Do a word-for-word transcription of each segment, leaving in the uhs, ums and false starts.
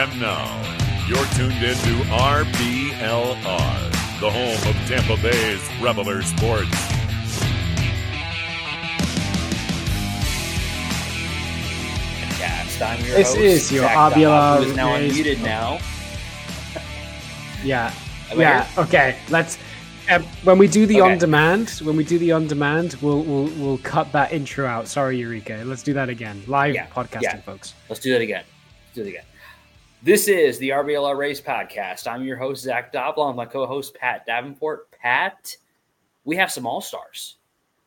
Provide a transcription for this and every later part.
And now, you're tuned into R B L R, the home of Tampa Bay's Reveler Sports. I'm your this host, is your Zach R B L R. Dobb, who is now unmuted now. Yeah, Am I yeah. here? Okay, let's. Um, when we do the Okay. on demand, when we do the on demand, we'll we'll we'll cut that intro out. Sorry, Eureka. Let's do that again. Live Yeah, podcasting, yeah. folks. Let's do that again. Let's do it again. This is the R B L R Race Podcast. I'm your host, Zach Dobb, along with my co-host, Pat Davenport. Pat, we have some all-stars.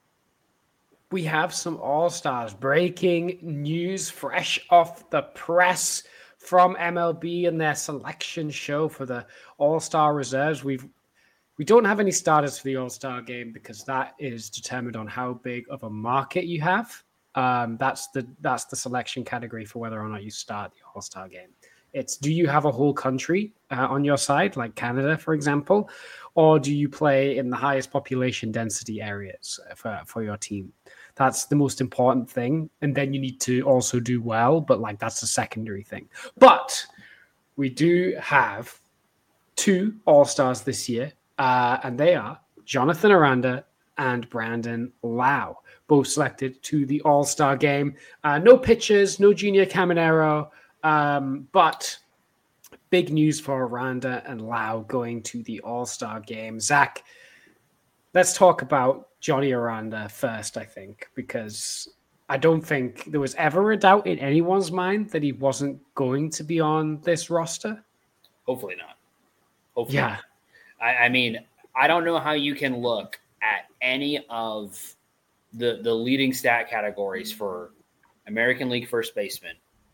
We have some all-stars. Breaking news fresh off the press from M L B and their selection show for the all-star reserves. We've we don't have any starters for the all-star game because that is determined on how big of a market you have. Um, that's the that's the selection category for whether or not you start the all-star game. It's, do you have a whole country uh, on your side, like Canada, for example, or do you play in the highest population density areas for, for your team? That's the most important thing. And then you need to also do well, but like that's a secondary thing. But we do have two all-stars this year, uh, and they are Jonathan Aranda and Brandon Lau, both selected to the all-star game. Uh, no pitchers, no Junior Caminero, um, but big news for Aranda and Lau going to the all-star game. Zach, let's talk about Johnny Aranda first, I think, because I don't think there was ever a doubt in anyone's mind that he wasn't going to be on this roster. Hopefully not. Hopefully Yeah. not. I, I mean, I don't know how you can look at any of the, the leading stat categories for American League first baseman,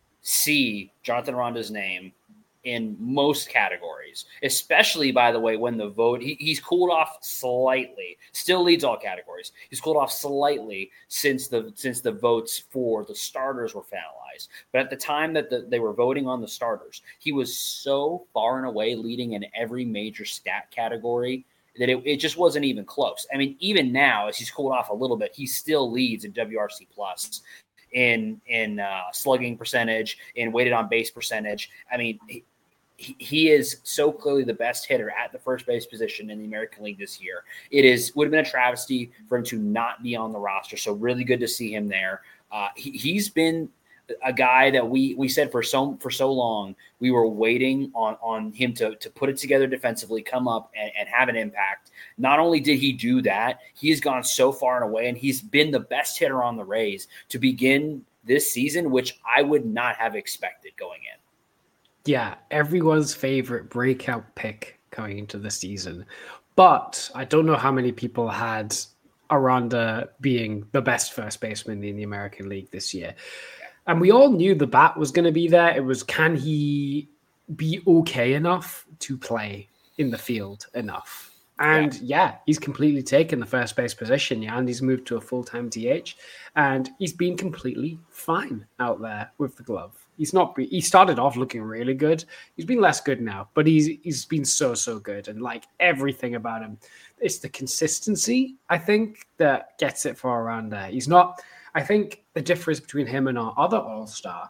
see Jonathan Aranda's name in most categories, especially, by the way, when the vote, he, he's cooled off slightly, still leads all categories. He's cooled off slightly since the since the votes for the starters were finalized. But at the time that the, they were voting on the starters, he was so far and away leading in every major stat category that it, it just wasn't even close. I mean, even now, as he's cooled off a little bit, he still leads in W R C plus, in in uh, slugging percentage, in weighted on base percentage. I mean, he, he is so clearly the best hitter at the first base position in the American League this year. It is would have been a travesty for him to not be on the roster. So really good to see him there. Uh, he, he's been a guy that we we said for so for so long we were waiting on on him to to put it together defensively, come up and, and have an impact. Not only did he do that, he's gone so far and away, and he's been the best hitter on the Rays to begin this season, which I would not have expected going in. Yeah, everyone's favorite breakout pick going into the season. But I don't know how many people had Aranda being the best first baseman in the American League this year. And we all knew the bat was going to be there. It was, can he be okay enough to play in the field enough? And yeah, yeah he's completely taken the first base position. Yeah, and he's moved to a full-time D H. And he's been completely fine out there with the glove. He's not. He started off looking really good. He's been less good now, but he's he's been so so good. And like everything about him, it's the consistency, I think, that gets it for Aranda. He's not. I think the difference between him and our other all-star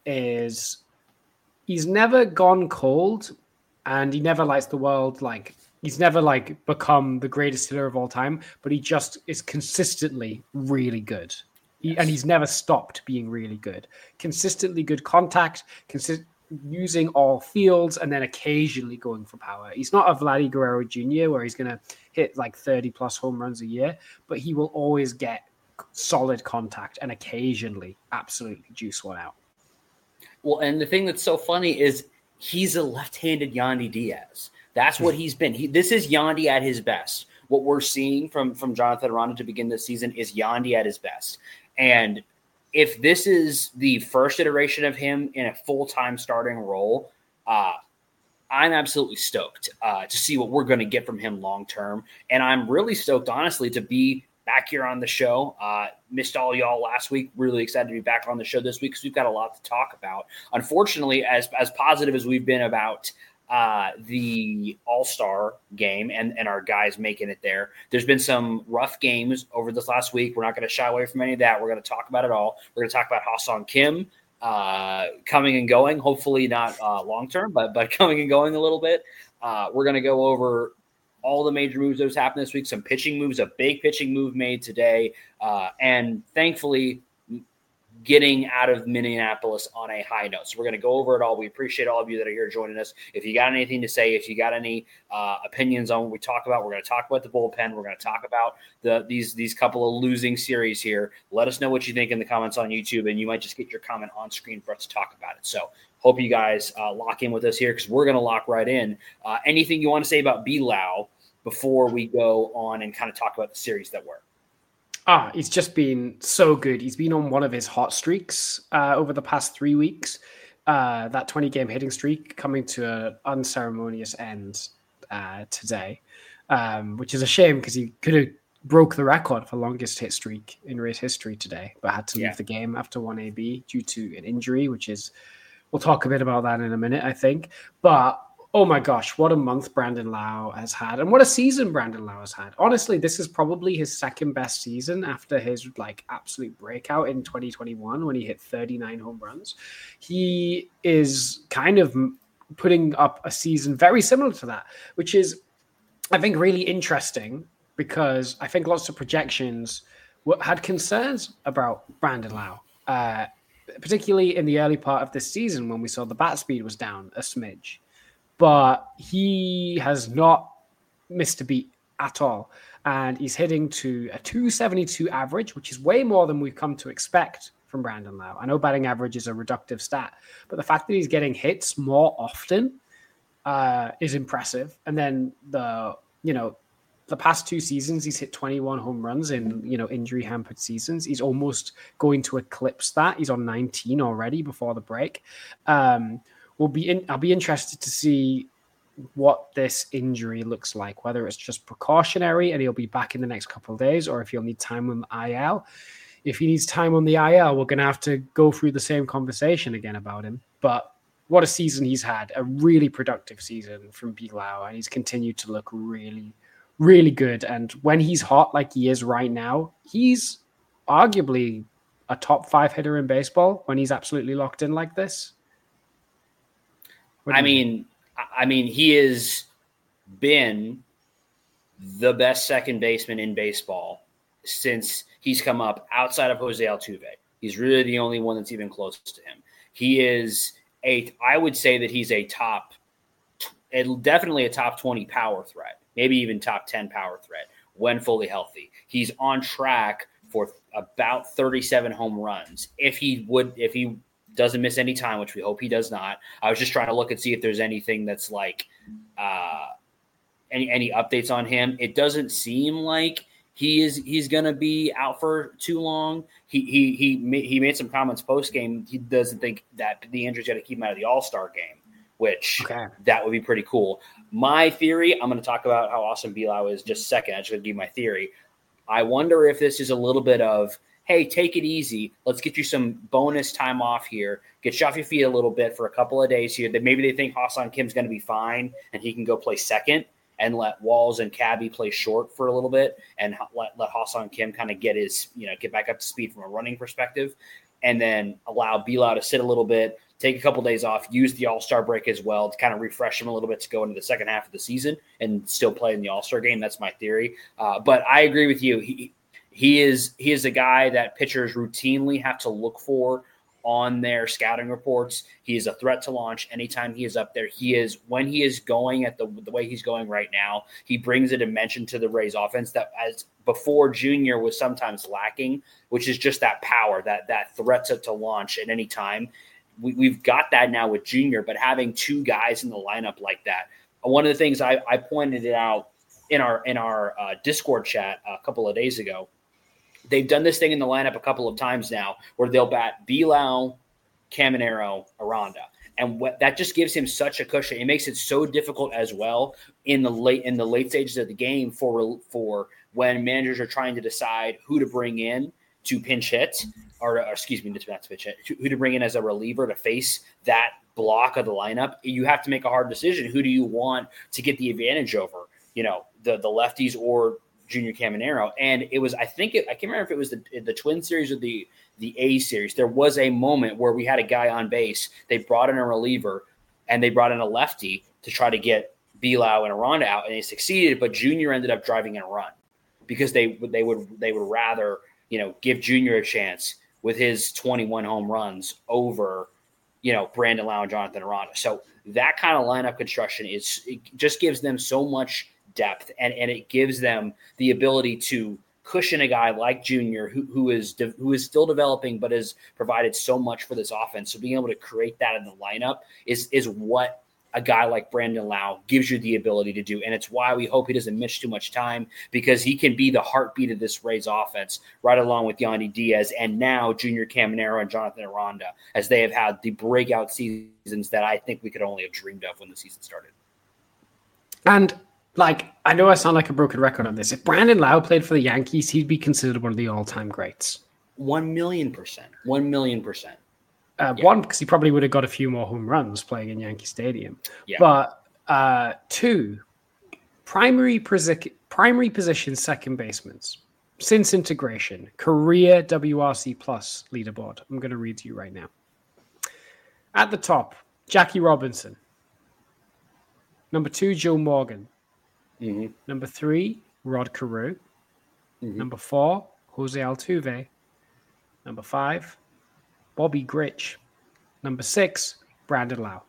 is he's never gone cold, and he never lights the world. Like he's never like become the greatest hitter of all time, but he just is consistently really good. He, and he's never stopped being really good. Consistently good contact, consist, using all fields, and then occasionally going for power. He's not a Vladdy Guerrero Junior where he's going to hit like thirty plus home runs a year, but he will always get solid contact and occasionally absolutely juice one out. Well, and the thing that's so funny is he's a left-handed Yandy Diaz. That's what he's been. He, this is Yandy at his best. What we're seeing from, from Jonathan Aranda to begin this season is Yandy at his best. And if this is the first iteration of him in a full-time starting role, uh, I'm absolutely stoked uh, to see what we're going to get from him long-term. And I'm really stoked, honestly, to be back here on the show. Uh, missed all y'all last week. Really excited to be back on the show this week because we've got a lot to talk about. Unfortunately, as, as positive as we've been about uh, the All-Star game and, and our guys making it there, there's been some rough games over this last week. We're not going to shy away from any of that. We're going to talk about it all. We're going to talk about Ha-Seong Kim, uh, coming and going. Hopefully not uh, long term, but but coming and going a little bit. Uh, we're going to go over all the major moves that has happened this week. Some pitching moves, a big pitching move made today, uh, and thankfully getting out of Minneapolis on a high note. So we're going to go over it all. We appreciate all of you that are here joining us. If you got anything to say, if you got any uh, opinions on what we talk about, we're going to talk about the bullpen. We're going to talk about the these these couple of losing series here. Let us know what you think in the comments on YouTube, and you might just get your comment on screen for us to talk about it. So hope you guys uh, lock in with us here because we're going to lock right in. Uh, anything you want to say about Bilal before we go on and kind of talk about the series that were? Ah, he's just been so good. He's been on one of his hot streaks uh, over the past three weeks. Uh, that twenty-game hitting streak coming to an unceremonious end uh, today, um, which is a shame because he could have broke the record for longest hit streak in Rays history today, but had to leave Yeah. the game after one A B due to an injury, which is, we'll talk a bit about that in a minute, I think. But oh my gosh, what a month Brandon Lau has had, and what a season Brandon Lau has had. Honestly, this is probably his second best season after his like absolute breakout in twenty twenty-one when he hit thirty-nine home runs. He is kind of putting up a season very similar to that, which is, I think, really interesting because I think lots of projections had concerns about Brandon Lau, uh, particularly in the early part of this season when we saw the bat speed was down a smidge. But he has not missed a beat at all. And he's hitting to a two seventy-two average, which is way more than we've come to expect from Brandon Lau. I know batting average is a reductive stat, but the fact that he's getting hits more often uh, is impressive. And then the, you know, the past two seasons, he's hit twenty-one home runs in, you know, injury hampered seasons. He's almost going to eclipse that. He's on nineteen already before the break. Um, We'll be in, I'll be interested to see what this injury looks like, whether it's just precautionary and he'll be back in the next couple of days, or if he'll need time on the I L. If he needs time on the I L, we're going to have to go through the same conversation again about him. But what a season he's had, a really productive season from Bilal, and he's continued to look really, really good. And when he's hot like he is right now, he's arguably a top five hitter in baseball when he's absolutely locked in like this. I mean, I mean, he has been the best second baseman in baseball since he's come up outside of Jose Altuve. He's really the only one that's even close to him. He is a, I would say that he's a top, definitely a top twenty power threat, maybe even top ten power threat when fully healthy. He's on track for about thirty-seven home runs. If he would, if he doesn't miss any time, which we hope he does not. I was just trying to look and see if there's anything that's like uh, any any updates on him. It doesn't seem like he is he's going to be out for too long. He he he he made some comments post game. He doesn't think that the injury's got to keep him out of the All-Star game, which okay. That would be pretty cool. My theory, I'm going to talk about how awesome Bilal is just a second. I just going to give my theory. I wonder if this is a little bit of, hey, take it easy. Let's get you some bonus time off here. Get you off your feet a little bit for a couple of days here. That maybe they think Ha-Seong Kim's going to be fine and he can go play second and let Walls and Cabby play short for a little bit and let, let Ha-Seong Kim kind of get his, you know, get back up to speed from a running perspective, and then allow Bilal to sit a little bit, take a couple days off, use the All-Star break as well to kind of refresh him a little bit to go into the second half of the season and still play in the All-Star game. That's my theory. Uh, but I agree with you. He, He is he is a guy that pitchers routinely have to look for on their scouting reports. He is a threat to launch anytime he is up there. He is when he is going at the the way he's going right now, he brings a dimension to the Rays offense that as before Junior was sometimes lacking, which is just that power, that that threat to, to launch at any time. We, we've got that now with Junior, but having two guys in the lineup like that. One of the things I, I pointed it out in our in our uh, Discord chat a couple of days ago. They've done this thing in the lineup a couple of times now where they'll bat Bilal, Caminero, Aranda. And what, that just gives him such a cushion. It makes it so difficult as well in the late in the late stages of the game for, for when managers are trying to decide who to bring in to pinch hit, or, or excuse me, not to pinch hit, who to bring in as a reliever to face that block of the lineup. You have to make a hard decision. Who do you want to get the advantage over? You know, the the lefties or Junior Caminero. And it was, I think, it, I can't remember if it was the the Twin series or the the A series. There was a moment where we had a guy on base. They brought in a reliever, and they brought in a lefty to try to get Bilal and Aranda out, and they succeeded. But Junior ended up driving in a run because they they would they would rather you know give Junior a chance with his twenty-one home runs over you know Brandon Lowe and Jonathan Aranda. So that kind of lineup construction is it just gives them so much depth, and and it gives them the ability to cushion a guy like Junior, who who is de- who is still developing, but has provided so much for this offense. So being able to create that in the lineup is is what a guy like Brandon Lowe gives you the ability to do, and it's why we hope he doesn't miss too much time, because he can be the heartbeat of this Rays offense, right along with Yandy Diaz, and now Junior Caminero and Jonathan Aranda, as they have had the breakout seasons that I think we could only have dreamed of when the season started. And like, I know I sound like a broken record on this. If Brandon Lowe played for the Yankees, he'd be considered one of the all-time greats. One million percent. One million percent. Uh, yeah. One, because he probably would have got a few more home runs playing in Yankee Stadium. Yeah. But uh, two, primary, posi- primary position second basemen. Since integration, career W R C plus leaderboard. I'm going to read to you right now. At the top, Jackie Robinson. Number two, Joe Morgan. Mm-hmm. Number three, Rod Carew. Mm-hmm. Number four, Jose Altuve. Number five, Bobby Grich. Number six, Brandon Lowe.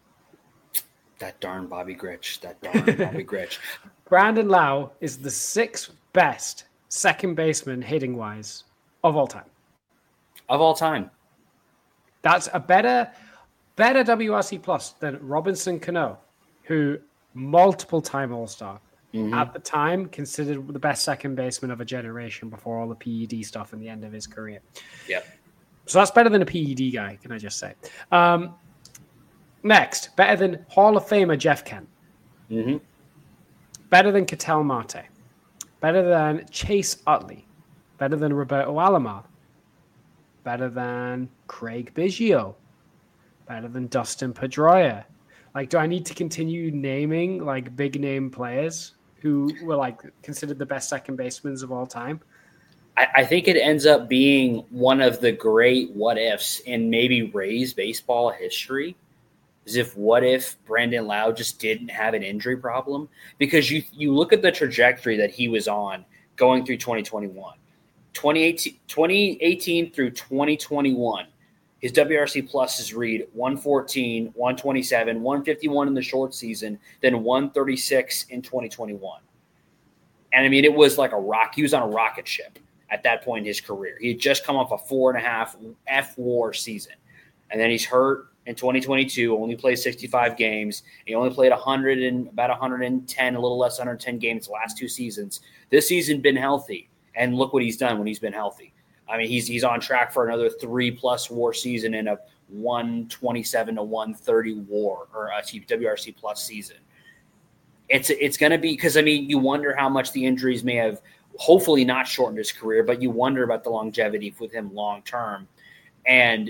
That darn Bobby Grich. That darn Bobby Grich. Brandon Lowe is the sixth best second baseman hitting-wise of all time. Of all time. That's a better, better W R C plus than Robinson Cano, who multiple-time All-Star. Mm-hmm. At the time, considered the best second baseman of a generation before all the P E D stuff and the end of his career. Yep. So that's better than a P E D guy, can I just say. Um, next, better than Hall of Famer Jeff Kent. Mm-hmm. Better than Ketel Marte. Better than Chase Utley. Better than Roberto Alomar. Better than Craig Biggio. Better than Dustin Pedroia. Like, do I need to continue naming like big name players who were like considered the best second basemen of all time? I, I think it ends up being one of the great what ifs in maybe Rays baseball history. Is if what if Brandon Lowe just didn't have an injury problem? Because you you look at the trajectory that he was on going through twenty twenty-one. twenty eighteen, twenty eighteen through twenty twenty-one. His W R C pluses read one fourteen, one twenty-seven, one fifty-one in the short season, then one thirty-six in twenty twenty-one. And I mean, it was like a rock. He was on a rocket ship at that point in his career. He had just come off a four and a half F WAR season. And then he's hurt in twenty twenty-two, only played sixty-five games. He only played one hundred and about one hundred ten, a little less than one hundred ten games the last two seasons. This season been healthy. And look what he's done when he's been healthy. I mean, he's he's on track for another three-plus WAR season and a one twenty-seven to one thirty WAR or a W R C plus season. It's it's going to be because, I mean, you wonder how much the injuries may have hopefully not shortened his career, but you wonder about the longevity with him long-term. And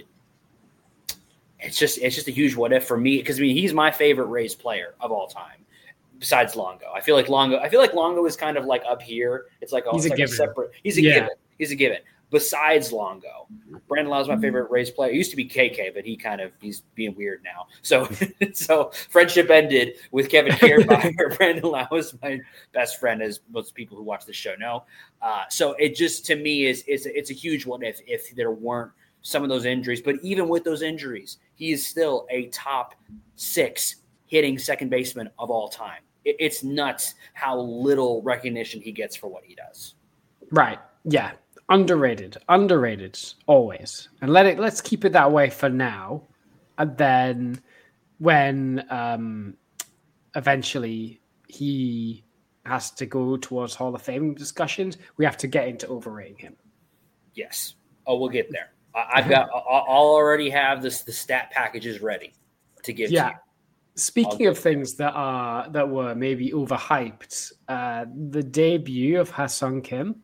it's just it's just a huge what-if for me because, I mean, he's my favorite Rays player of all time. Besides Longo, I feel like Longo. I feel like Longo is kind of like up here. It's like, oh, he's it's a like given. a separate. He's a yeah. given. He's a given. Besides Longo, Brandon Lowe's my favorite Rays player. It used to be K K, but he kind of he's being weird now. So, so friendship ended with Kevin Kiermaier. Brandon Lowe is my best friend, as most people who watch the show know. Uh, so it just to me is it's a, it's a huge one if if there weren't some of those injuries. But even with those injuries, he is still a top six hitting second baseman of all time. It, it's nuts how little recognition he gets for what he does. Right. Yeah. Underrated, underrated, always, and let it. Let's keep it that way for now, and then when um, eventually he has to go towards Hall of Fame discussions, we have to get into overrating him. Yes. Oh, we'll get there. I, I've got. I'll already have this. The stat packages ready to give yeah. to you. Speaking of things that are that were maybe overhyped, uh, the debut of Ha-Seong Kim.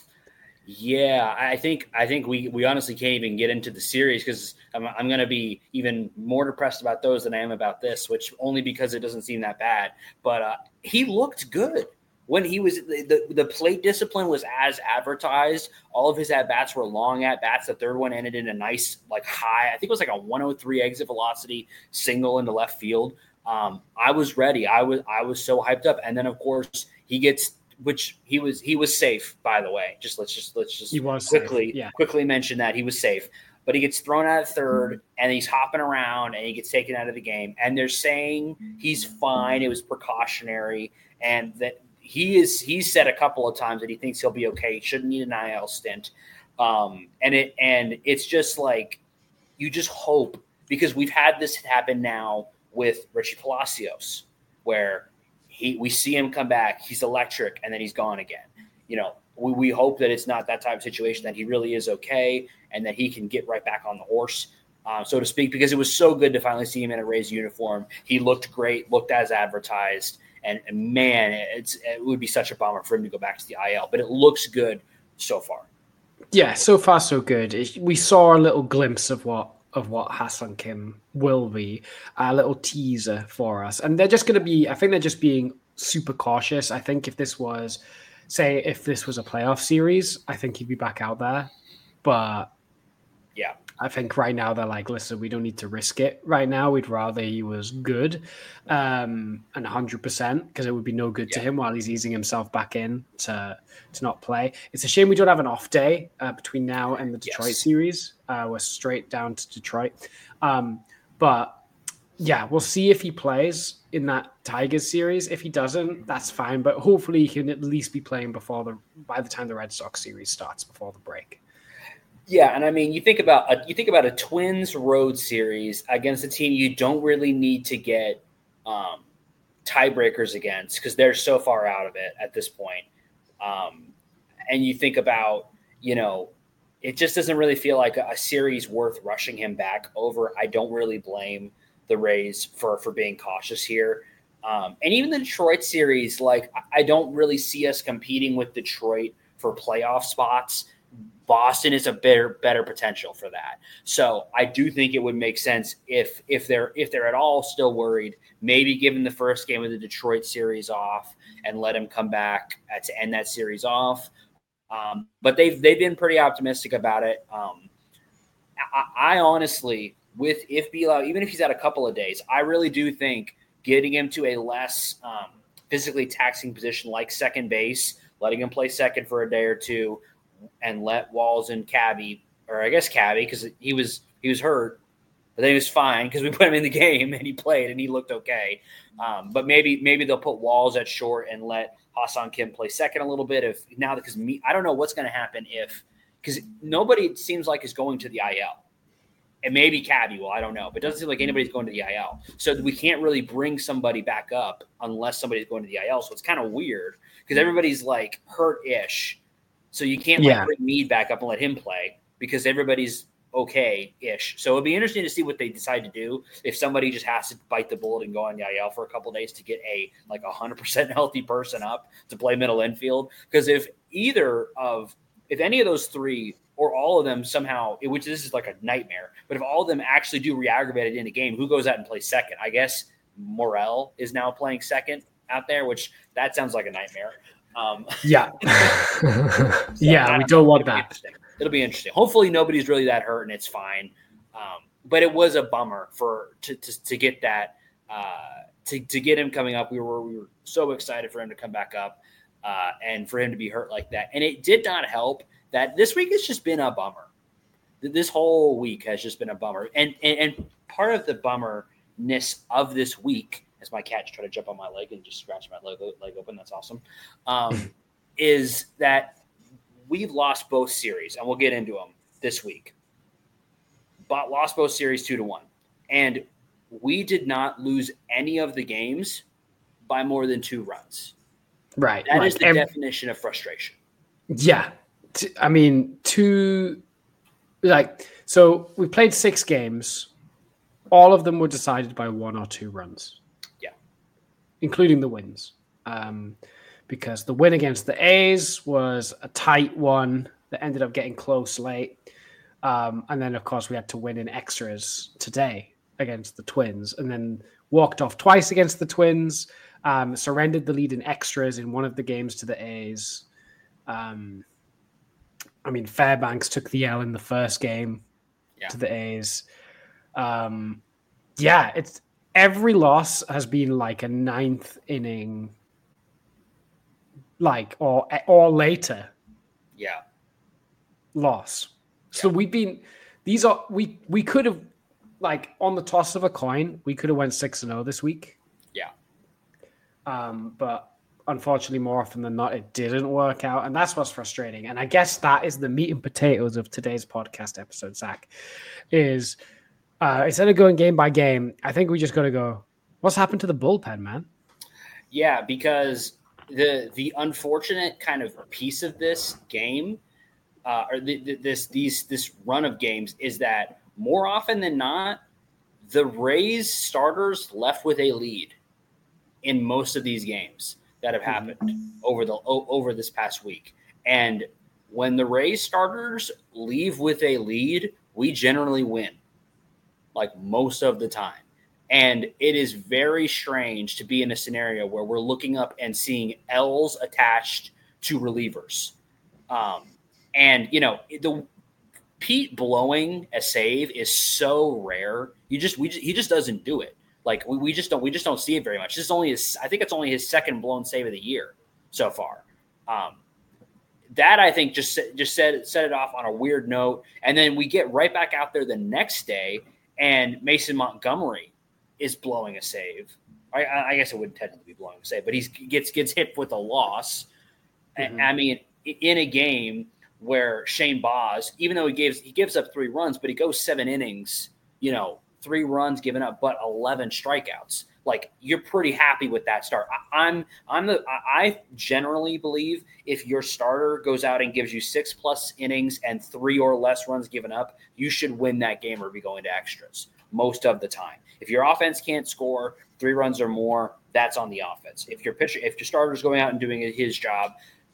Yeah, I think I think we, we honestly can't even get into the series because I'm, I'm going to be even more depressed about those than I am about this, which only because it doesn't seem that bad. But uh, he looked good when he was the, the, the plate discipline was as advertised. All of his at bats were long at bats. The third one ended in a nice like high. I think it was like a one oh three exit velocity single into left field. Um, I was ready. I was I was so hyped up. And then of course he gets, which he was he was safe, by the way. Just let's just let's just he was quickly yeah. quickly mention that he was safe. But he gets thrown out at third, mm-hmm. and he's hopping around, and he gets taken out of the game. And they're saying he's fine. It was precautionary, and that he is. He's said a couple of times that he thinks he'll be okay. He shouldn't need an I L stint. Um, and it and it's just like you just hope, because we've had this happen now with Richie Palacios, where he we see him come back, he's electric, and then he's gone again. You know, we, we hope that it's not that type of situation, that he really is okay and that he can get right back on the horse, uh, so to speak, because it was so good to finally see him in a Rays uniform. He looked great, looked as advertised, and, and man, it's it would be such a bummer for him to go back to the I L, but it looks good so far. Yeah, so far so good. It, we saw a little glimpse of what of what Ha-Seong Kim will be, a little teaser for us. And they're just going to be, I think they're just being super cautious. I think if this was, say, if this was a playoff series, I think he'd be back out there. But yeah, I think right now they're like, listen, we don't need to risk it right now. We'd rather he was good um, and one hundred percent, because it would be no good yeah. to him while he's easing himself back in to to not play. It's a shame we don't have an off day uh, between now and the Detroit yes. series. Uh, we're straight down to Detroit. Um, but yeah, we'll see if he plays in that Tigers series. If he doesn't, that's fine. But hopefully he can at least be playing before the by the time the Red Sox series starts, before the break. Yeah, and I mean, you think about a, you think about a Twins road series against a team you don't really need to get um, tiebreakers against, because they're so far out of it at this point. Um, and you think about, you know, it just doesn't really feel like a, a series worth rushing him back over. I don't really blame the Rays for for being cautious here. Um, and even the Detroit series, like, I don't really see us competing with Detroit for playoff spots. Boston is a better better potential for that. So I do think it would make sense if if they're if they're at all still worried, maybe giving the first game of the Detroit series off and let him come back to end that series off. Um, but they've they've been pretty optimistic about it. Um, I, I honestly, with if Bilau, even if he's had a couple of days, I really do think getting him to a less um, physically taxing position like second base, letting him play second for a day or two, and let Walls and Cabby, or I guess Cabby, because he was he was hurt, but then he was fine because we put him in the game and he played and he looked okay. Um, but maybe maybe they'll put Walls at short and let Ha-Seong Kim play second a little bit. If now because me, I don't know what's going to happen if because nobody it seems like is going to the I L. And maybe Cabby will, I don't know, but it doesn't seem like anybody's going to the I L. So we can't really bring somebody back up unless somebody's going to the I L. So it's kind of weird because everybody's like hurt-ish. So you can't like, yeah. bring Meade back up and let him play because everybody's okay-ish. So it'll be interesting to see what they decide to do if somebody just has to bite the bullet and go on the I L for a couple of days to get a like one hundred percent healthy person up to play middle infield. Because if either of – if any of those three or all of them somehow – which this is like a nightmare. But if all of them actually do re-aggravate it in a game, who goes out and plays second? I guess Morel is now playing second out there, which that sounds like a nightmare. Um, yeah. so yeah, we don't want that. It'll be interesting. Hopefully nobody's really that hurt and it's fine. Um, but it was a bummer for to to, to get that uh, to to get him coming up. We were we were so excited for him to come back up uh, and for him to be hurt like that. And it did not help that this week has just been a bummer. This whole week has just been a bummer. And and, and part of the bummerness of this week, as my cat tried to jump on my leg and just scratch my leg, leg open. That's awesome. Um, is that we've lost both series, and we'll get into them this week. But lost both series two to one, and we did not lose any of the games by more than two runs. Right. That like, is the and, definition of frustration. Yeah, I mean, two. Like so, we played six games. All of them were decided by one or two runs. Including the wins, um, because the win against the A's was a tight one that ended up getting close late. Um, and then, of course, we had to win in extras today against the Twins and then walked off twice against the Twins. Um, surrendered the lead in extras in one of the games to the A's. Um, I mean, Fairbanks took the L in the first game yeah. to the A's. Um, yeah, it's every loss has been like a ninth inning, like or or later. Yeah, loss. Yeah. So we've been. These are we we could have like on the toss of a coin we could have went six and zero this week. Yeah. Um, but. Unfortunately, more often than not, it didn't work out. And that's what's frustrating. And I guess that is the meat and potatoes of today's podcast episode, Zach, is uh, instead of going game by game, I think we just got to go, what's happened to the bullpen, man? Yeah, because the the unfortunate kind of piece of this game, uh, or the, the, this these this run of games, is that more often than not, the Rays starters left with a lead in most of these games that have happened over the over this past week. And when the Rays starters leave with a lead, we generally win, like most of the time. And it is very strange to be in a scenario where we're looking up and seeing L's attached to relievers. Um, and, you know, the Pete blowing a save is so rare. You just we he just doesn't do it. Like we, we just don't we just don't see it very much. This is only his I think it's only his second blown save of the year so far. Um, that I think just just set set it off on a weird note, and then we get right back out there the next day, and Mason Montgomery is blowing a save. I, I guess it wouldn't technically be blowing a save, but he gets gets hit with a loss. Mm-hmm. I mean, in a game where Shane Baz, even though he gives he gives up three runs, but he goes seven innings, you know. Three runs given up, but eleven strikeouts. Like you're pretty happy with that start. I, I'm, I'm the. I generally believe if your starter goes out and gives you six plus innings and three or less runs given up, you should win that game or be going to extras most of the time. If your offense can't score three runs or more, that's on the offense. If your pitcher, if your starter's going out and doing his job,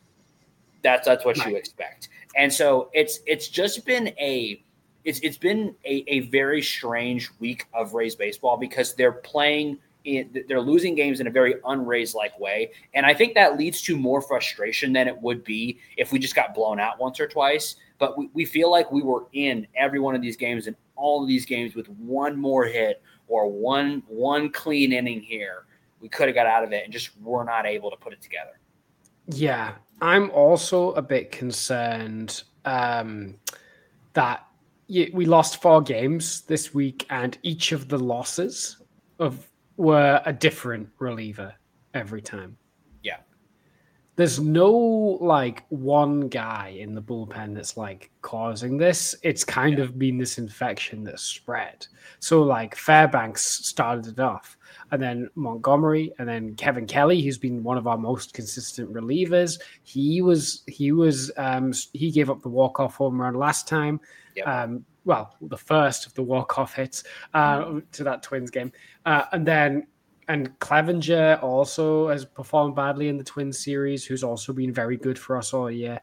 that's that's what right. you expect. And so it's it's just been a. It's it's been a, a very strange week of Rays baseball because they're playing in, they're losing games in a very un-Rays like way, and I think that leads to more frustration than it would be if we just got blown out once or twice. But we, we feel like we were in every one of these games and all of these games with one more hit or one one clean inning here. We could have got out of it and just were not able to put it together. Yeah, I'm also a bit concerned um, that. We lost four games this week, and each of the losses of were a different reliever every time. Yeah. There's no like one guy in the bullpen that's like causing this. It's kind yeah. of been this infection that's spread. So like Fairbanks started it off, and then Montgomery, and then Kevin Kelly, who's been one of our most consistent relievers. He was he was um, he gave up the walk-off home run last time. Yep. Um, well, the first of the walk-off hits uh, mm-hmm. to that Twins game. Uh, and then and Clevenger also has performed badly in the Twins series, who's also been very good for us all year.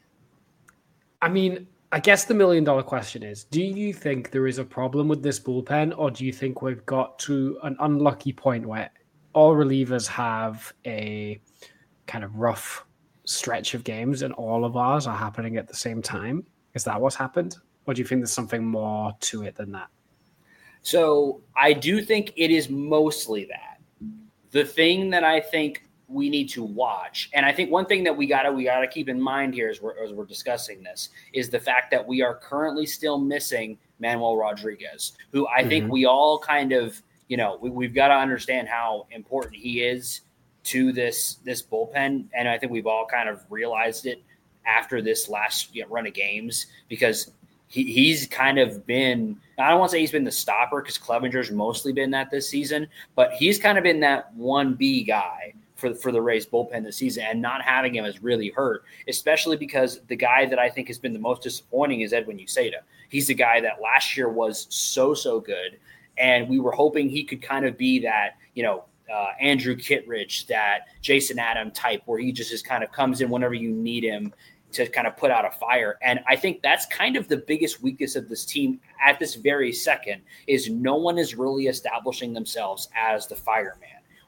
I mean, I guess the million-dollar question is, do you think there is a problem with this bullpen, or do you think we've got to an unlucky point where all relievers have a kind of rough stretch of games and all of ours are happening at the same time? Is that what's happened? Or do you think there's something more to it than that? So I do think it is mostly that. The thing that I think we need to watch, and I think one thing that we gotta we gotta keep in mind here as we're, as we're discussing this, is the fact that we are currently still missing Manuel Rodriguez, who I mm-hmm. think we all kind of, you know, we, we've got to understand how important he is to this this bullpen, and I think we've all kind of realized it after this last you know, run of games because. He, he's kind of been – I don't want to say he's been the stopper because Clevenger's mostly been that this season, but he's kind of been that one B guy for, for the Rays bullpen this season, and not having him has really hurt, especially because the guy that I think has been the most disappointing is Edwin Uceta. He's the guy that last year was so, so good, and we were hoping he could kind of be that, you know, uh, Andrew Kittredge, that Jason Adam type where he just, just kind of comes in whenever you need him to kind of put out a fire. And I think that's kind of the biggest weakness of this team at this very second is no one is really establishing themselves as the fireman.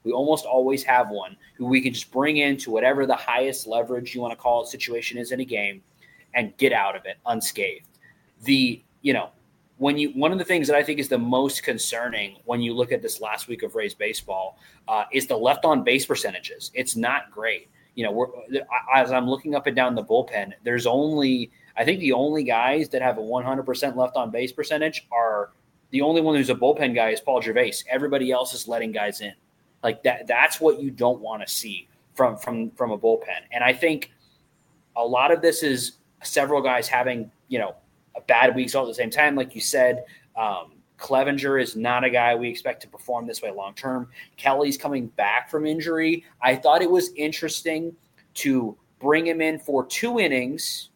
We almost always have one who we can just bring into whatever the highest leverage you want to call it situation is in a game and get out of it unscathed. The, you know, when you, one of the things that I think is the most concerning when you look at this last week of Rays baseball uh, is the left on base percentages. It's not great. You know, we're, as I'm looking up and down the bullpen, there's only, I think the only guys that have a one hundred percent left on base percentage are the only one who's a bullpen guy is Paul Gervais. Everybody else is letting guys in. Like that, that's what you don't want to see from, from, from a bullpen. And I think a lot of this is several guys having, you know, a bad weeks all at the same time. Like you said, um, Clevenger is not a guy we expect to perform this way long-term. Kelly's coming back from injury. I thought it was interesting to bring him in for two innings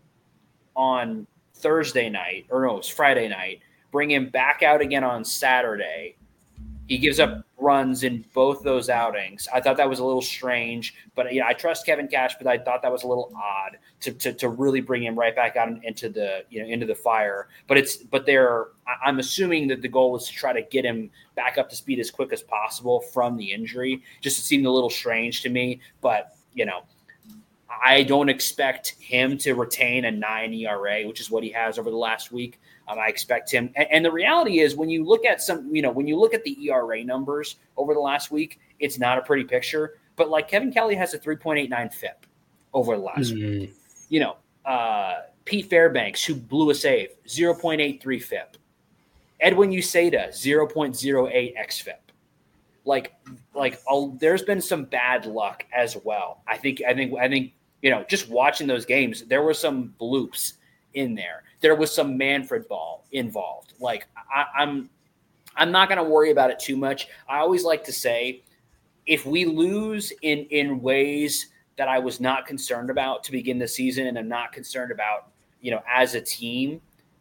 on Thursday night, or no, it was Friday night, bring him back out again on Saturday. He gives up runs in both those outings. I thought that was a little strange, but yeah, I trust Kevin Cash, but I thought that was a little odd to, to, to really bring him right back out into the, you know, into the fire. But it's, but they're, I'm assuming that the goal was to try to get him back up to speed as quick as possible from the injury. Just it seemed a little strange to me, but you know, I don't expect him to retain a nine E R A, which is what he has over the last week. Um, I expect him. And, and the reality is when you look at some, you know, when you look at the E R A numbers over the last week, it's not a pretty picture. But like Kevin Kelly has a three point eight nine F I P over the last mm-hmm. week. You know, uh, Pete Fairbanks, who blew a save, zero point eight three F I P. Edwin Uceda, zero point zero eight X F I P. Like, like I'll, there's been some bad luck as well. I think, I think, I think, you know, just watching those games, there were some bloops in there. There was some Manfred ball involved. Like I, I'm, I'm not going to worry about it too much. I always like to say, if we lose in in ways that I was not concerned about to begin the season, and I'm not concerned about, you know, as a team,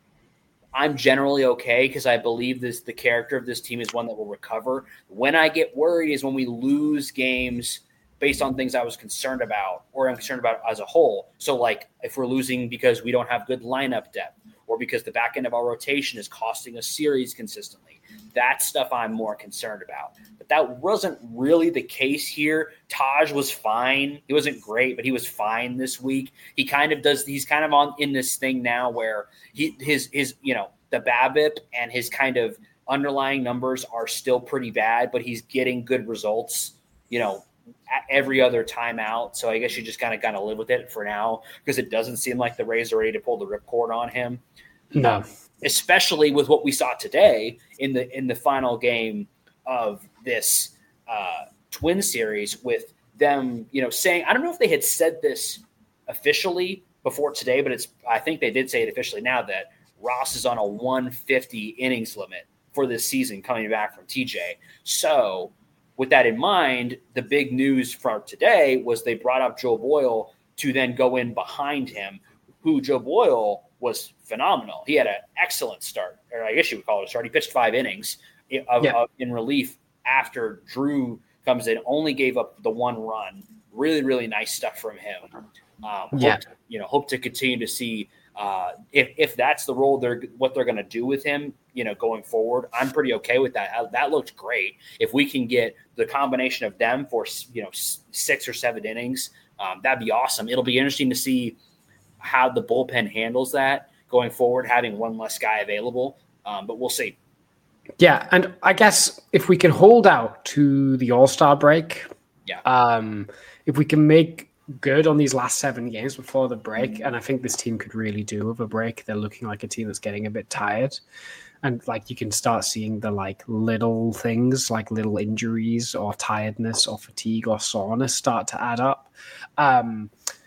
I'm generally okay because I believe this the character of this team is one that will recover. When I get worried is when we lose games based on things I was concerned about or I'm concerned about as a whole. So like if we're losing because we don't have good lineup depth or because the back end of our rotation is costing us series consistently, that's stuff I'm more concerned about. But that wasn't really the case here. Taj was fine. He wasn't great, but he was fine this week. He kind of does, he's kind of on in this thing now where he, his, his, you know, the BABIP and his kind of underlying numbers are still pretty bad, but he's getting good results, you know, every other time out. So I guess you just kind of got to live with it for now because it doesn't seem like the Rays are ready to pull the ripcord on him. No, um, especially with what we saw today in the, in the final game of this uh, Twin series with them, you know, saying, I don't know if they had said this officially before today, but it's, I think they did say it officially now that Ross is on a one fifty innings limit for this season coming back from T J. So, with that in mind, the big news for today was they brought up Joe Boyle to then go in behind him, who Joe Boyle was phenomenal. He had an excellent start, or I guess you would call it a start. He pitched five innings of, yeah. of, in relief after Drew comes in, only gave up the one run. Really, really nice stuff from him. Um, yeah. Hope, you know, hope to continue to see uh, if if that's the role they're what they're going to do with him, you know, going forward. I'm pretty okay with that. That looked great. If we can get the combination of them for, you know, six or seven innings, um, that'd be awesome. It'll be interesting to see how the bullpen handles that going forward, having one less guy available. Um, but we'll see. Yeah, and I guess if we can hold out to the All-Star break, yeah, um, if we can make good on these last seven games before the break, and I think this team could really do with a break. They're looking like a team that's getting a bit tired, and like you can start seeing the like little things, like little injuries or tiredness or fatigue or soreness start to add up. Um,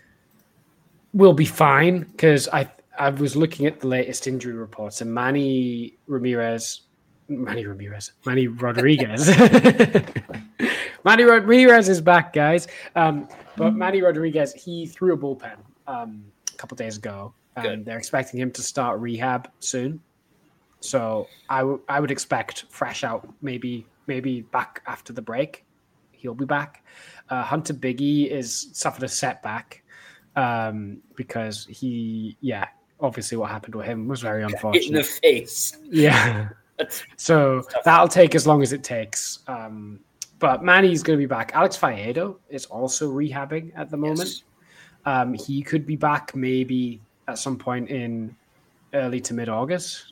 we'll be fine because I I was looking at the latest injury reports, and Manny Ramirez. Manny Ramirez, Manny Rodriguez. Manny Ramirez is back, guys. Um, but Manny Rodriguez, he threw a bullpen um, a couple days ago, and Good. They're expecting him to start rehab soon. So I, w- I would expect fresh out, maybe maybe back after the break. He'll be back. Uh, Hunter Biggie is suffered a setback um, because he, yeah, obviously what happened to him was very unfortunate. Hit in the face. Yeah. So that'll take as long as it takes. Um, but Manny's going to be back. Alex Faedo is also rehabbing at the moment. Yes. Um, he could be back maybe at some point in early to mid-August.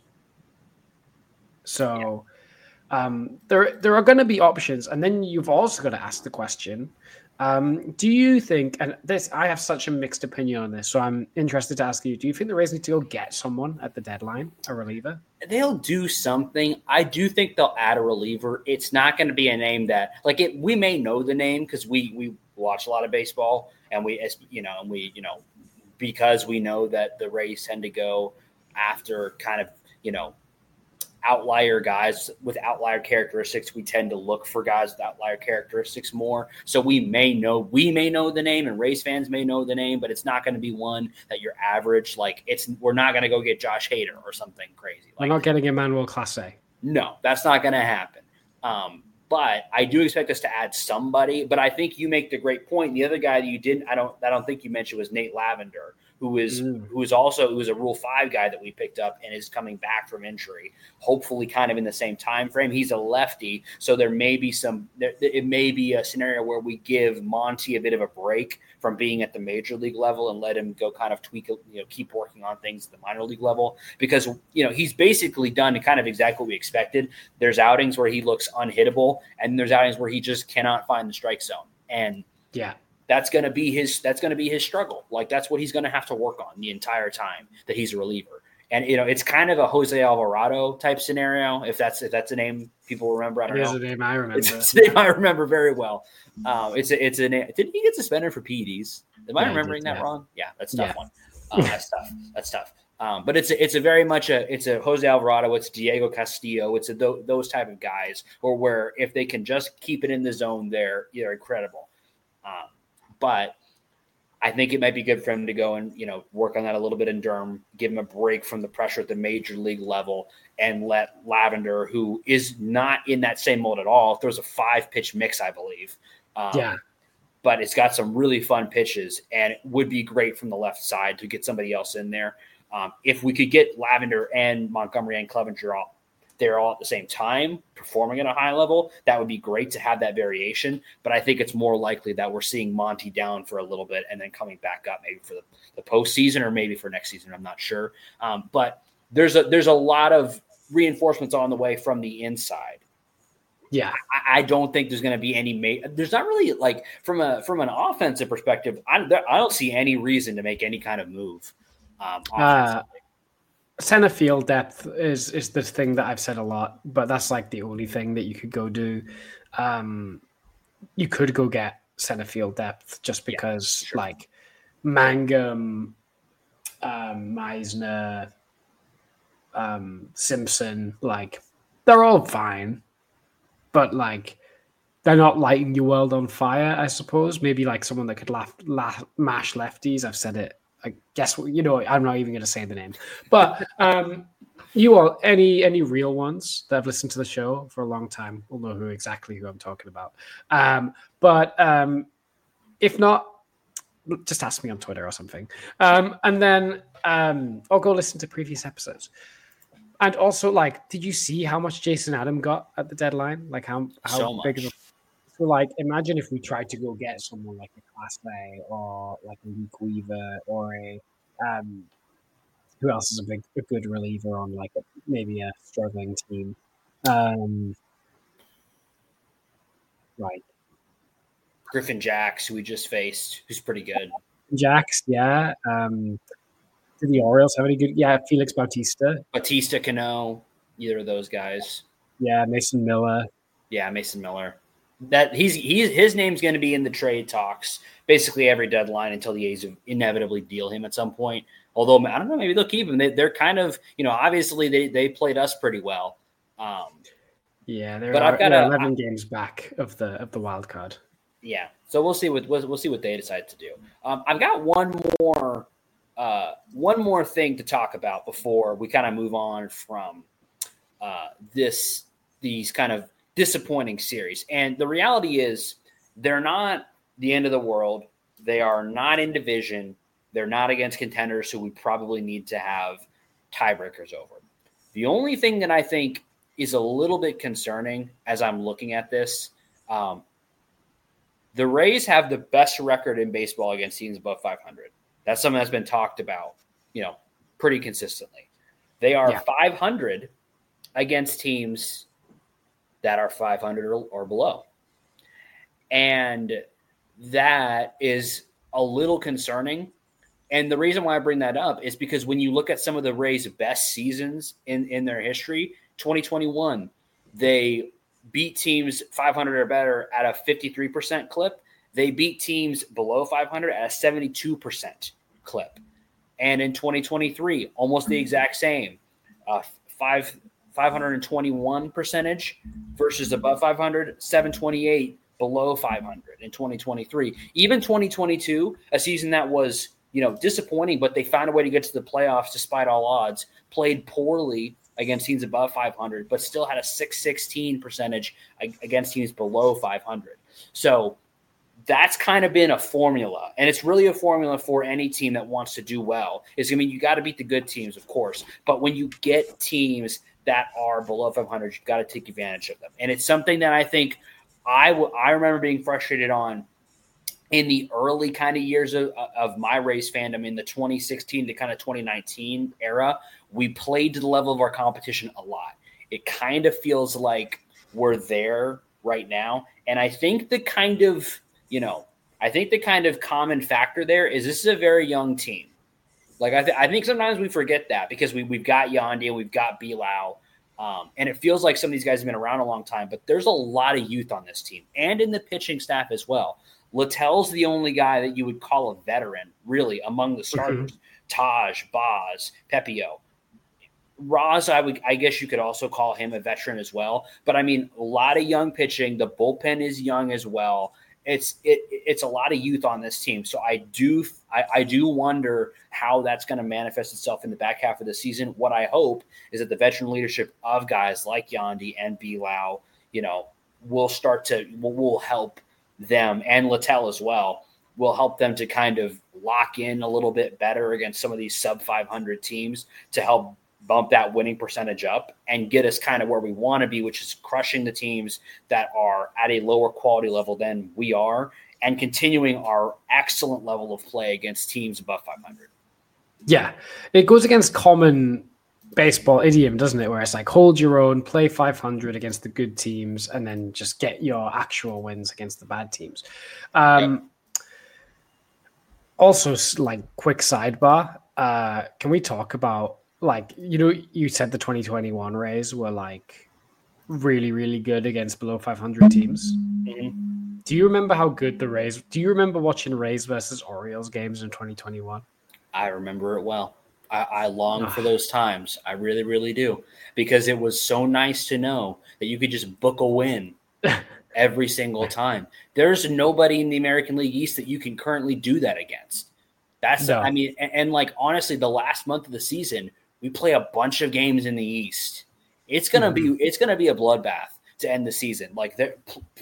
So yeah. um, there, there are going to be options. And then you've also got to ask the question, um, do you think, and this, I have such a mixed opinion on this, so I'm interested to ask you, do you think the Rays need to go get someone at the deadline, a reliever? They'll do something. I do think they'll add a reliever. It's not going to be a name that, like, it. We may know the name because we we watch a lot of baseball, and we, you know, and we, you know, because we know that the Rays tend to go after kind of, you know, outlier guys with outlier characteristics. We tend to look for guys with outlier characteristics more. So we may know, we may know the name, and Rays fans may know the name, but it's not going to be one that you're average. Like it's, we're not going to go get Josh Hader or something crazy. We're like, not getting Emmanuel Clase. No, that's not going to happen. Um, but I do expect us to add somebody. But I think you make the great point. The other guy that you didn't, I don't, I don't think you mentioned was Nate Lavender, who is mm. who is also who is a Rule Five guy that we picked up and is coming back from injury. Hopefully, kind of in the same time frame. He's a lefty, so there may be some. There, it may be a scenario where we give Monty a bit of a break from being at the major league level and let him go kind of tweak, you know, keep working on things at the minor league level, because, you know, he's basically done kind of exactly what we expected. There's outings where he looks unhittable, and there's outings where he just cannot find the strike zone. And yeah, that's going to be his, that's going to be his struggle. Like that's what he's going to have to work on the entire time that he's a reliever. And, you know, it's kind of a Jose Alvarado type scenario. If that's, if that's a name people remember, I don't it know. It is a name I remember. It's, it's a name I remember very well. Um, it's a, it's a name. Didn't he get suspended for P E Ds? Am I yeah, remembering did, that yeah. wrong? Yeah, that's a tough yeah. one. Um, that's tough. That's tough. Um, but it's a, it's a very much a, it's a Jose Alvarado. It's Diego Castillo. It's a, th- those type of guys, or where if they can just keep it in the zone, they're, they're incredible. Um, but I think it might be good for him to go and, you know, work on that a little bit in Durham, give him a break from the pressure at the major league level, and let Lavender, who is not in that same mold at all. There's a five pitch mix, I believe. Um, yeah. But it's got some really fun pitches, and it would be great from the left side to get somebody else in there. Um, if we could get Lavender and Montgomery and Clevenger all, they're all at the same time performing at a high level, that would be great to have that variation. But I think it's more likely that we're seeing Monty down for a little bit and then coming back up maybe for the, the postseason or maybe for next season. I'm not sure. Um, but there's a, there's a lot of reinforcements on the way from the inside. Yeah. I, I don't think there's going to be any, ma- there's not really like from a, from an offensive perspective, I, there, I don't see any reason to make any kind of move. Um, uh, Center field depth is is the thing that I've said a lot, but that's like the only thing that you could go do. Um, you could go get center field depth just because, yeah, sure. like Mangum, um, Meisner, um, Simpson, like they're all fine, but like they're not lighting your world on fire. I suppose maybe like someone that could laugh, laugh, mash lefties. I've said it. I guess, you know, I'm not even going to say the name, but um, you all, any any real ones that have listened to the show for a long time will know who exactly who I'm talking about. Um, but um, if not, just ask me on Twitter or something. Um, and then um, I'll go listen to previous episodes. And also, like, did you see how much Jason Adam got at the deadline? Like, how, how so big much. of a So, like, imagine if we tried to go get someone like a Class A or like a Luke Weaver or a um, who else is a big, a good reliever on like a, maybe a struggling team. Um, right, Griffin Jacks, who we just faced, who's pretty good. Jacks, yeah. Um, do the Orioles have any good? Yeah, Felix Bautista, Bautista Cano, either of those guys. Yeah, Mason Miller. Yeah, Mason Miller. That he's he's his name's going to be in the trade talks basically every deadline until the A's inevitably deal him at some point. Although I don't know, maybe they'll keep him. They, they're kind of, you know, obviously they they played us pretty well. Um, yeah, they're, but I've got they're a, eleven I, games back of the of the wild card. Yeah, so we'll see what we'll, we'll see what they decide to do. Um, I've got one more uh, one more thing to talk about before we kind of move on from uh, this these kind of disappointing series. And the reality is they're not the end of the world. They are not in division. They're not against contenders who we probably need to have tiebreakers over. The only thing that I think is a little bit concerning as I'm looking at this Um, the Rays have the best record in baseball against teams above five hundred. That's something that's been talked about, you know, pretty consistently. They are yeah. five hundred against teams that are five hundred or, or below. And that is a little concerning. And the reason why I bring that up is because when you look at some of the Rays' best seasons in, in their history, twenty twenty-one, they beat teams five hundred or better at a fifty-three percent clip. They beat teams below five hundred at a seventy-two percent clip. And in twenty twenty-three, almost the exact same. Uh, five, 521 percentage versus above five hundred, seven twenty-eight below five hundred in twenty twenty-three. Even twenty twenty-two, a season that was, you know, disappointing, but they found a way to get to the playoffs despite all odds, played poorly against teams above five hundred, but still had a six sixteen percentage against teams below five hundred. So that's kind of been a formula, and it's really a formula for any team that wants to do well. Is I mean, you got to beat the good teams, of course, but when you get teams that are below five hundred, you've got to take advantage of them. And it's something that I think I, w- I remember being frustrated on in the early kind of years of, of my Rays fandom in the twenty sixteen to kind of twenty nineteen era. We played to the level of our competition a lot. It kind of feels like we're there right now. And I think the kind of, you know, I think the kind of common factor there is this is a very young team. Like, I, th- I think sometimes we forget that because we, we've got Yandy and we've got Bilal. Um, and it feels like some of these guys have been around a long time, but there's a lot of youth on this team and in the pitching staff as well. Littell's the only guy that you would call a veteran, really, among the starters. Mm-hmm. Taj, Boz, Pepio. Roz, I would, I guess you could also call him a veteran as well. But, I mean, a lot of young pitching. The bullpen is young as well. It's it, it's a lot of youth on this team. So I do I, I do wonder how that's going to manifest itself in the back half of the season. What I hope is that the veteran leadership of guys like Yandy and Bilal, you know, will start to will, will help them, and Littell as well, will help them to kind of lock in a little bit better against some of these sub five hundred teams to help bump that winning percentage up and get us kind of where we want to be, which is crushing the teams that are at a lower quality level than we are and continuing our excellent level of play against teams above five hundred. Yeah, it goes against common baseball idiom, doesn't it? Where it's like, hold your own, play five hundred against the good teams, and then just get your actual wins against the bad teams. Um, yep. Also, like, quick sidebar, uh, can we talk about, like, you know, you said the twenty twenty-one Rays were like really, really good against below five hundred teams. Mm-hmm. Do you remember how good the Rays, do you remember watching Rays versus Orioles games in twenty twenty-one? I remember it well. I, I long for those times. I really, really do. Because it was so nice to know that you could just book a win every single time. There's nobody in the American League East that you can currently do that against. That's, no. I mean, and, and like, honestly, the last month of the season, we play a bunch of games in the East. It's gonna mm-hmm. be it's gonna be a bloodbath to end the season. Like, there,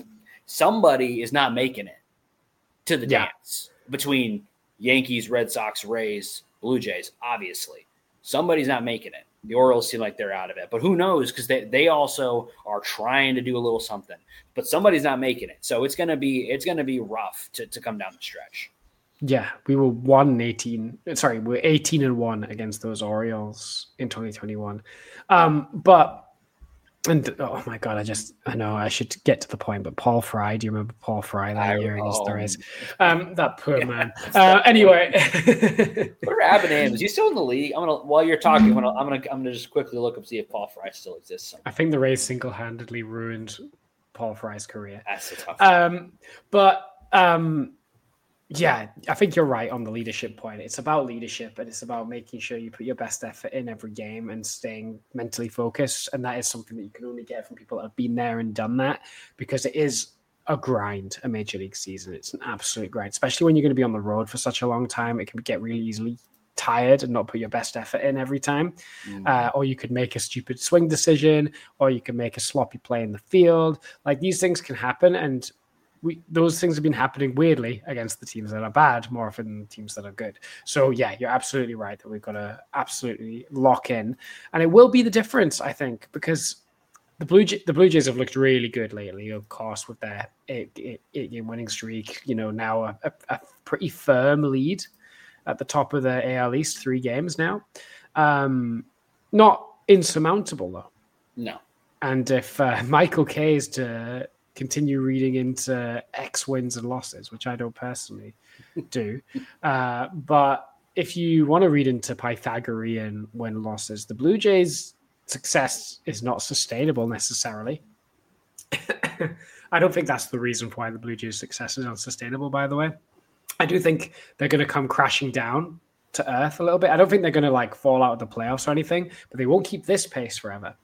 somebody is not making it to the yeah. dance between Yankees, Red Sox, Rays, Blue Jays. Obviously, somebody's not making it. The Orioles seem like they're out of it, but who knows? Because they they also are trying to do a little something. But somebody's not making it, so it's gonna be it's gonna be rough to to come down the stretch. Yeah, we were one and eighteen. Sorry, we're eighteen and one against those Orioles in twenty twenty-one. Um, but and oh my god, I just I know I should get to the point. But Paul Fry, do you remember Paul Fry that I, year against oh. the Rays? Um, that poor yeah, man. Uh, anyway, what happened to him? Is he still in the league? I'm gonna while you're talking, I'm gonna I'm gonna I'm gonna just quickly look up see if Paul Fry still exists somewhere. I think the Rays single-handedly ruined Paul Fry's career. That's a tough. Um, but um. Yeah, I think you're right on the leadership point. It's about leadership, and it's about making sure you put your best effort in every game and staying mentally focused. And that is something that you can only get from people that have been there and done that, because it is a grind, a major league season. It's an absolute grind, especially when you're going to be on the road for such a long time. It can get really easily tired and not put your best effort in every time. Mm. Uh, or you could make a stupid swing decision, or you can make a sloppy play in the field. Like, these things can happen, and We, those things have been happening weirdly against the teams that are bad more often than teams that are good. So, yeah, you're absolutely right that we've got to absolutely lock in. And it will be the difference, I think, because the Blue Jay, the Blue Jays have looked really good lately, of course, with their eight, eight, eight game winning streak. You know, now a, a, a pretty firm lead at the top of the A L East, three games now. Um, not insurmountable though. No. And if uh, Michael Kay is to continue reading into X wins and losses, which I don't personally do, uh, but if you want to read into Pythagorean win losses, the Blue Jays' success is not sustainable necessarily. I don't think that's the reason why the Blue Jays' success is unsustainable, by the way. I do think they're going to come crashing down to earth a little bit. I don't think they're going to like fall out of the playoffs or anything, but they won't keep this pace forever.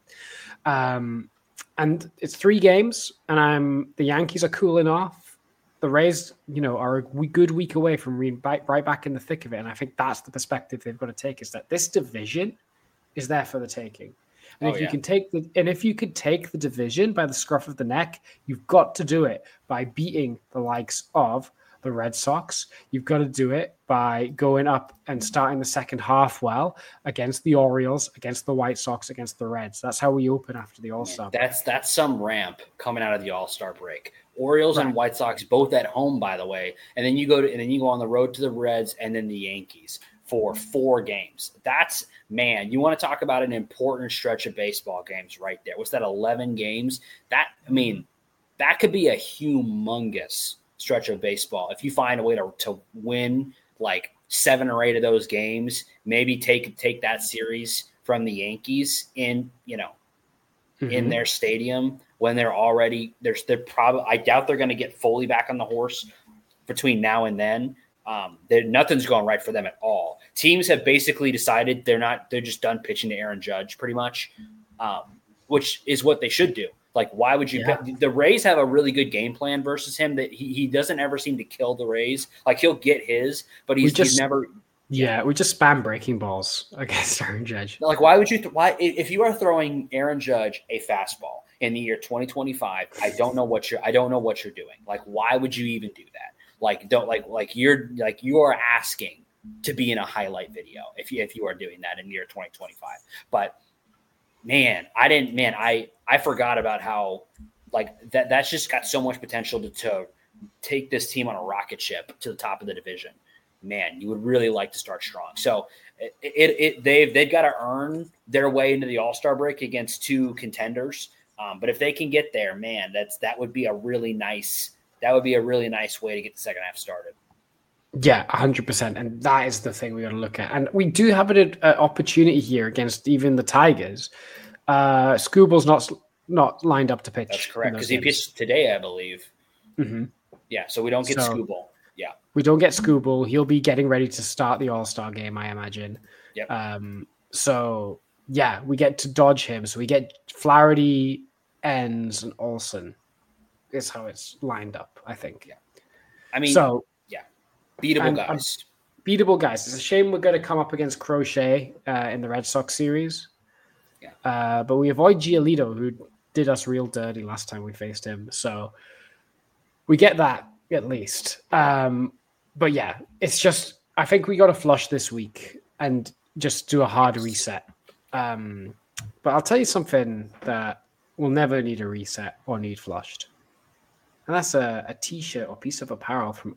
Um, and it's three games, and I'm the Yankees are cooling off. The Rays, you know, are a good week away from being right back in the thick of it. And I think that's the perspective they've got to take, is that this division is there for the taking. And oh, if yeah. you can take the and if you could take the division by the scruff of the neck, you've got to do it by beating the likes of the Red Sox. You've got to do it by going up and starting the second half well against the Orioles, against the White Sox, against the Reds. That's how we open after the All-Star break. That's that's some ramp coming out of the All-Star break. Orioles right. and White Sox both at home, by the way, and then you go to and then you go on the road to the Reds and then the Yankees for four games. That's man, you want to talk about an important stretch of baseball games right there. What's that? eleven games? That I mean, that could be a humongous stretch of baseball. If you find a way to, to win like seven or eight of those games, maybe take take that series from the Yankees in, you know, mm-hmm. in their stadium when they're already there's they're probably I doubt they're going to get fully back on the horse between now and then. Um, nothing's going right for them at all. Teams have basically decided they're not they're just done pitching to Aaron Judge pretty much, um, which is what they should do. Like, why would you? Yeah. The Rays have a really good game plan versus him. That he, he doesn't ever seem to kill the Rays. Like, he'll get his, but he's, just, he's never. Yeah, we just spam breaking balls against Aaron Judge. Like, why would you? Th- why if you are throwing Aaron Judge a fastball in the year twenty twenty-five? I don't know what you're. I don't know what you're doing. Like, why would you even do that? Like, don't like like you're like you are asking to be in a highlight video if you if you are doing that in the year twenty twenty-five. But man, I didn't. Man, I I forgot about how like that. That's just got so much potential to, to take this team on a rocket ship to the top of the division. Man, you would really like to start strong. So it it, it they've they've got to earn their way into the All-Star break against two contenders. Um, but if they can get there, man, that's that would be a really nice. That would be a really nice way to get the second half started. Yeah, one hundred percent. And that is the thing we got to look at. And we do have an opportunity here against even the Tigers. Uh, Scooble's not not lined up to pitch. That's correct, because he pitched today, I believe. Mm-hmm. Yeah, so we don't get so, Scooble. Yeah. We don't get Scooble. He'll be getting ready to start the All-Star game, I imagine. Yep. Um, so, yeah, we get to dodge him. So we get Flaherty, Enns, and Olsen. Is how it's lined up, I think. Yeah. I mean, so yeah, beatable and, guys. Um, beatable guys. It's a shame we're going to come up against Crochet uh, in the Red Sox series. Yeah. Uh, but we avoid Giolito, who did us real dirty last time we faced him. So we get that at least. Um, but yeah, it's just, I think we got to flush this week and just do a hard reset. Um, but I'll tell you something that we'll never need a reset or need flushed. And that's a, a t-shirt or piece of apparel from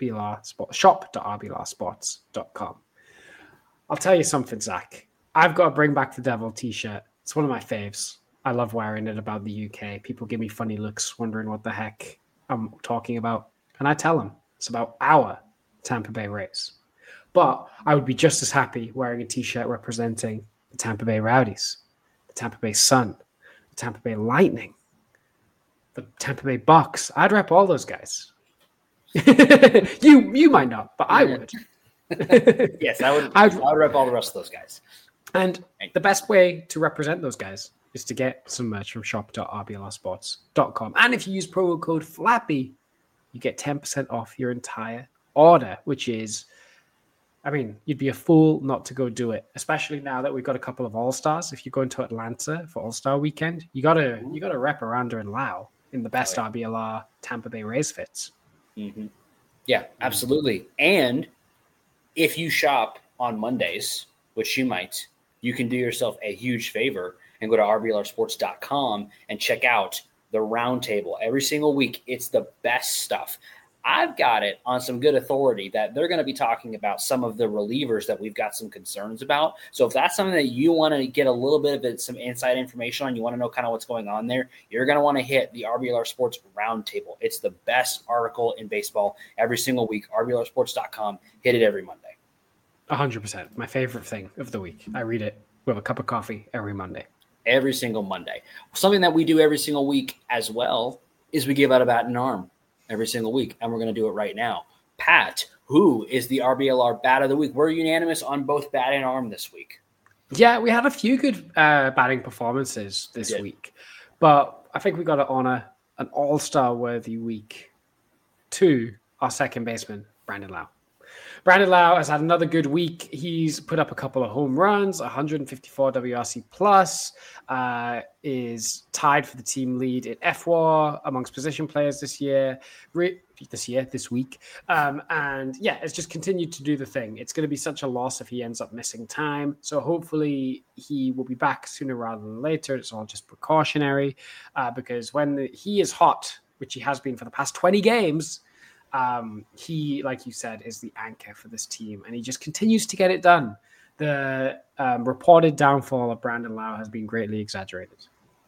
shop dot r b l a r sports dot com. I'll tell you something, Zach. I've got a Bring Back the Devil t-shirt. It's one of my faves. I love wearing it about the U K. People give me funny looks, wondering what the heck I'm talking about. And I tell them it's about our Tampa Bay Rays. But I would be just as happy wearing a t-shirt representing the Tampa Bay Rowdies, the Tampa Bay Sun, the Tampa Bay Lightning, the Tampa Bay Bucks. I'd rep all those guys. you you might not, but I would. Yes, I would. I'd, I would rep all the rest of those guys. And the best way to represent those guys is to get some merch from shop dot r b l a r sports dot com. And if you use promo code FLAPPY, you get ten percent off your entire order, which is, I mean, you'd be a fool not to go do it, especially now that we've got a couple of All-Stars. If you're going to Atlanta for All-Star weekend, you gotta you gotta rep Aranda and Lau in the best oh, yeah. R B L R Tampa Bay Rays fits. Mm-hmm. Yeah, absolutely. And if you shop on Mondays, which you might, you can do yourself a huge favor and go to r b l r sports dot com and check out the roundtable every single week. It's the best stuff. I've got it on some good authority that they're going to be talking about some of the relievers that we've got some concerns about. So if that's something that you want to get a little bit of it, some inside information on, you want to know kind of what's going on there, you're going to want to hit the R B L R Sports Roundtable. It's the best article in baseball every single week. r b l r sports dot com. Hit it every Monday. one hundred percent. My favorite thing of the week. I read it with a cup of coffee every Monday. Every single Monday. Something that we do every single week as well is we give out a bat and arm every single week, and we're going to do it right now. Pat, who is the R B L R bat of the week? We're unanimous on both bat and arm this week. Yeah, we had a few good uh, batting performances this week, but I think we got to honor an all-star worthy week to our second baseman, Brandon Lowe. Brandon Lowe has had another good week. He's put up a couple of home runs, one hundred fifty-four W R C plus, uh, is tied for the team lead in F W A R amongst position players this year, re- this year, this week. Um, and yeah, it's just continued to do the thing. It's going to be such a loss if he ends up missing time. So hopefully he will be back sooner rather than later. It's all just precautionary uh, because when the, he is hot, which he has been for the past twenty games, Um, he, like you said, is the anchor for this team, and he just continues to get it done. The um, reported downfall of Brandon Lowe has been greatly exaggerated.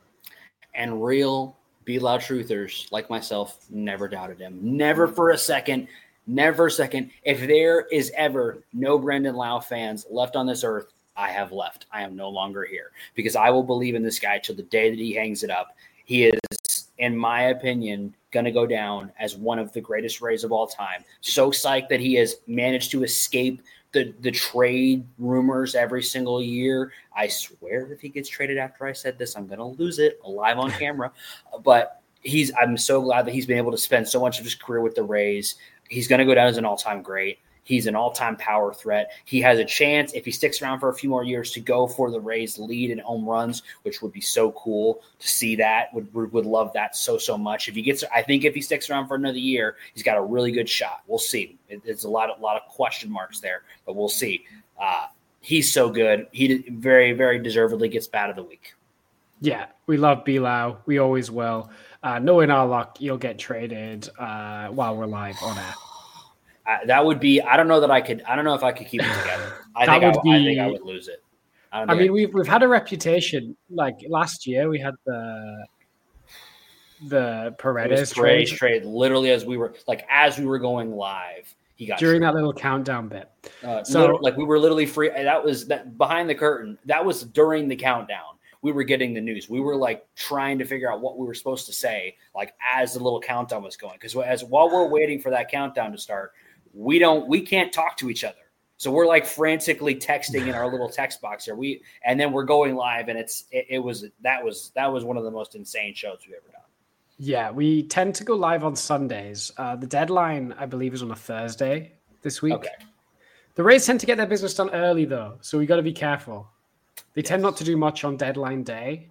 And real Be Loud truthers like myself never doubted him. Never for a second. Never a second. If there is ever no Brandon Lowe fans left on this earth, I have left. I am no longer here because I will believe in this guy till the day that he hangs it up. He is, in my opinion, going to go down as one of the greatest Rays of all time. So psyched that he has managed to escape the, the trade rumors every single year. I swear if he gets traded after I said this, I'm going to lose it live on camera. But he's I'm so glad that he's been able to spend so much of his career with the Rays. He's going to go down as an all-time great. He's an all-time power threat. He has a chance, if he sticks around for a few more years, to go for the Rays' lead in home runs, which would be so cool to see that. Would would love that so, so much. If he gets, I think if he sticks around for another year, he's got a really good shot. We'll see. It, it's a lot of, lot of question marks there, but we'll see. Uh, he's so good. He very, very deservedly gets bat of the week. Yeah, we love B-Low. We always will. Uh, knowing our luck, you'll get traded uh, while we're live on air. Uh, that would be. I don't know that I could. I don't know if I could keep it together. I think I, be, I think I would lose it. I, I mean, I we've we've had a reputation. Like last year, we had the the Paredes trade. trade. Literally, as we were like as we were going live, he got during traded. that little countdown bit. Uh, so, like we were literally free. That was that behind the curtain. That was during the countdown. We were getting the news. We were like trying to figure out what we were supposed to say, like as the little countdown was going. Because as while we're waiting for that countdown to start. We don't, we can't talk to each other. So we're like frantically texting in our little text box here. We, and then we're going live and it's, it, it was, that was, that was one of the most insane shows we've ever done. Yeah. We tend to go live on Sundays. Uh, the deadline, I believe, is on a Thursday this week. Okay. The Rays tend to get their business done early though. So we got to be careful. They yes. tend not to do much on deadline day.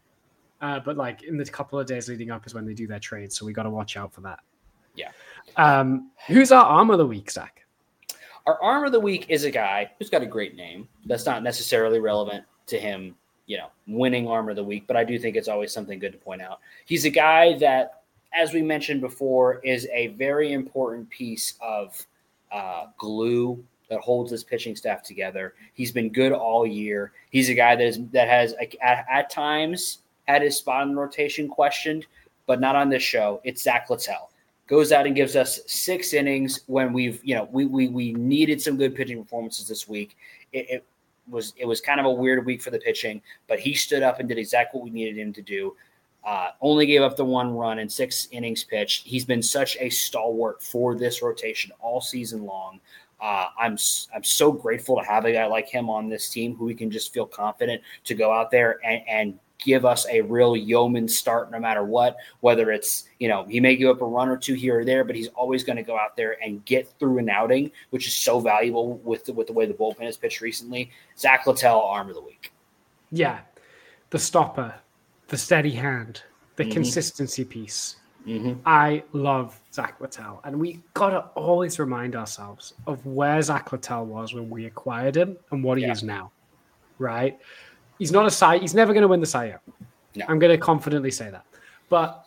Uh, but like in the couple of days leading up is when they do their trades. So we got to watch out for that. Yeah. Um, who's our arm of the week, Zach? Our arm of the week is a guy who's got a great name. That's not necessarily relevant to him, you know, winning arm of the week, but I do think it's always something good to point out. He's a guy that, as we mentioned before, is a very important piece of uh, glue that holds this pitching staff together. He's been good all year. He's a guy that is that has at, at times had his spot in the rotation questioned, but not on this show. It's Zach Littell. Goes out and gives us six innings when we've, you know, we we we needed some good pitching performances this week. It, it was it was kind of a weird week for the pitching, but he stood up and did exactly what we needed him to do. Uh, only gave up the one run in six innings pitched. He's been such a stalwart for this rotation all season long. Uh, I'm I'm so grateful to have a guy like him on this team who we can just feel confident to go out there and, and give us a real yeoman start no matter what, whether it's, you know, he may give up a run or two here or there, but he's always going to go out there and get through an outing, which is so valuable with the, with the way the bullpen has pitched recently. Zach Littell, arm of the week. Yeah. The stopper, the steady hand, the mm-hmm. consistency piece. Mm-hmm. I love Zach Littell, and we got to always remind ourselves of where Zach Littell was when we acquired him and what he yeah. is now, right? he's not a Cy. He's never going to win the Cy Young. No. I'm going to confidently say that. But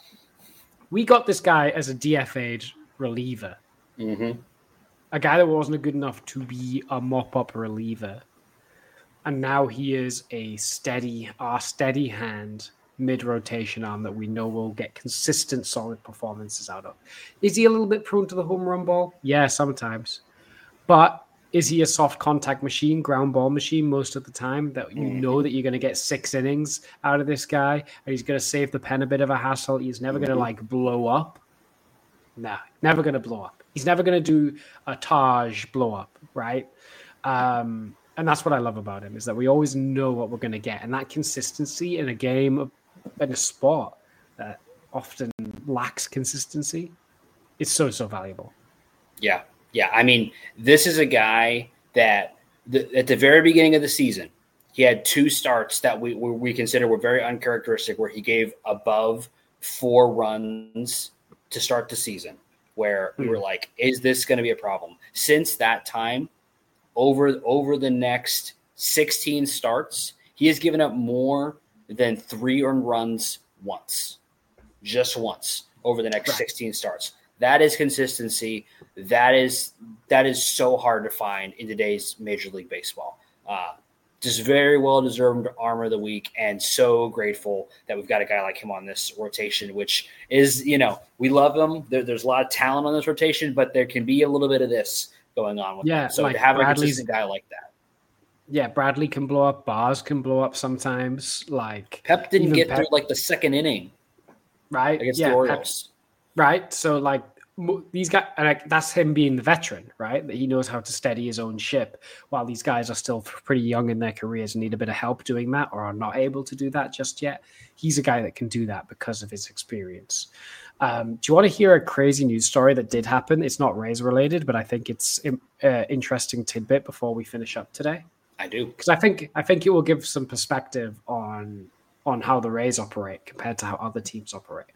we got this guy as a D F A'd reliever. Mm-hmm. A guy that wasn't good enough to be a mop-up reliever. And now he is a steady, our steady hand mid-rotation arm that we know will get consistent, solid performances out of. Is he a little bit prone to the home run ball? Yeah, sometimes. But is he a soft contact machine, ground ball machine most of the time that you mm-hmm. know that you're going to get six innings out of this guy and he's going to save the pen a bit of a hassle? He's never mm-hmm. going to like blow up. No, never going to blow up. He's never going to do a Taj blow up, right? Um, and that's what I love about him is that we always know what we're going to get. And that consistency in a game, in a sport that often lacks consistency, it's so, so valuable. Yeah. Yeah. I mean, this is a guy that the, at the very beginning of the season, he had two starts that we, we consider were very uncharacteristic, where he gave above four runs to start the season, where we were like, is this going to be a problem? Since that time, over over the next sixteen starts, he has given up more than three earned runs once, just once over the next right. sixteen starts. That is consistency. That is that is so hard to find in today's Major League Baseball. Uh, just very well-deserved Armor of the Week, and so grateful that we've got a guy like him on this rotation, which is, you know, we love him. There, there's a lot of talent on this rotation, but there can be a little bit of this going on with yeah, him. So like to have Bradley's, a consistent guy like that. Yeah, Bradley can blow up. Bars can blow up sometimes. Like Pep didn't get Pep, through like the second inning, right? Against yeah, the Orioles. Pep, right? So like these guys, like that's him being the veteran, right? That he knows how to steady his own ship, while these guys are still pretty young in their careers and need a bit of help doing that, or are not able to do that just yet. He's a guy that can do that because of his experience. Um, do you want to hear a crazy news story that did happen? It's not Rays related, but I think it's an uh, interesting tidbit before we finish up today. I do, because I think I think it will give some perspective on on how the Rays operate compared to how other teams operate.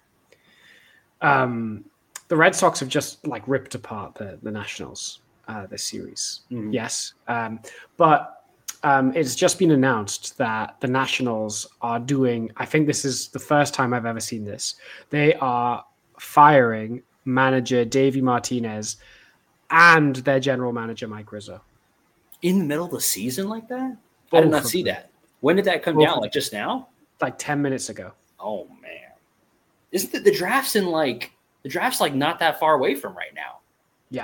Um. The Red Sox have just like ripped apart the, the Nationals uh, this series. Mm-hmm. Yes. Um, but um, it's just been announced that the Nationals are doing, I think this is the first time I've ever seen this. They are firing manager Davey Martinez and their general manager, Mike Rizzo. In the middle of the season like that? Both I did not see them. that. When did that come Both down? Like just now? Like ten minutes ago. Oh, man. Isn't the, the draft's in like, The draft's like not that far away from right now. Yeah.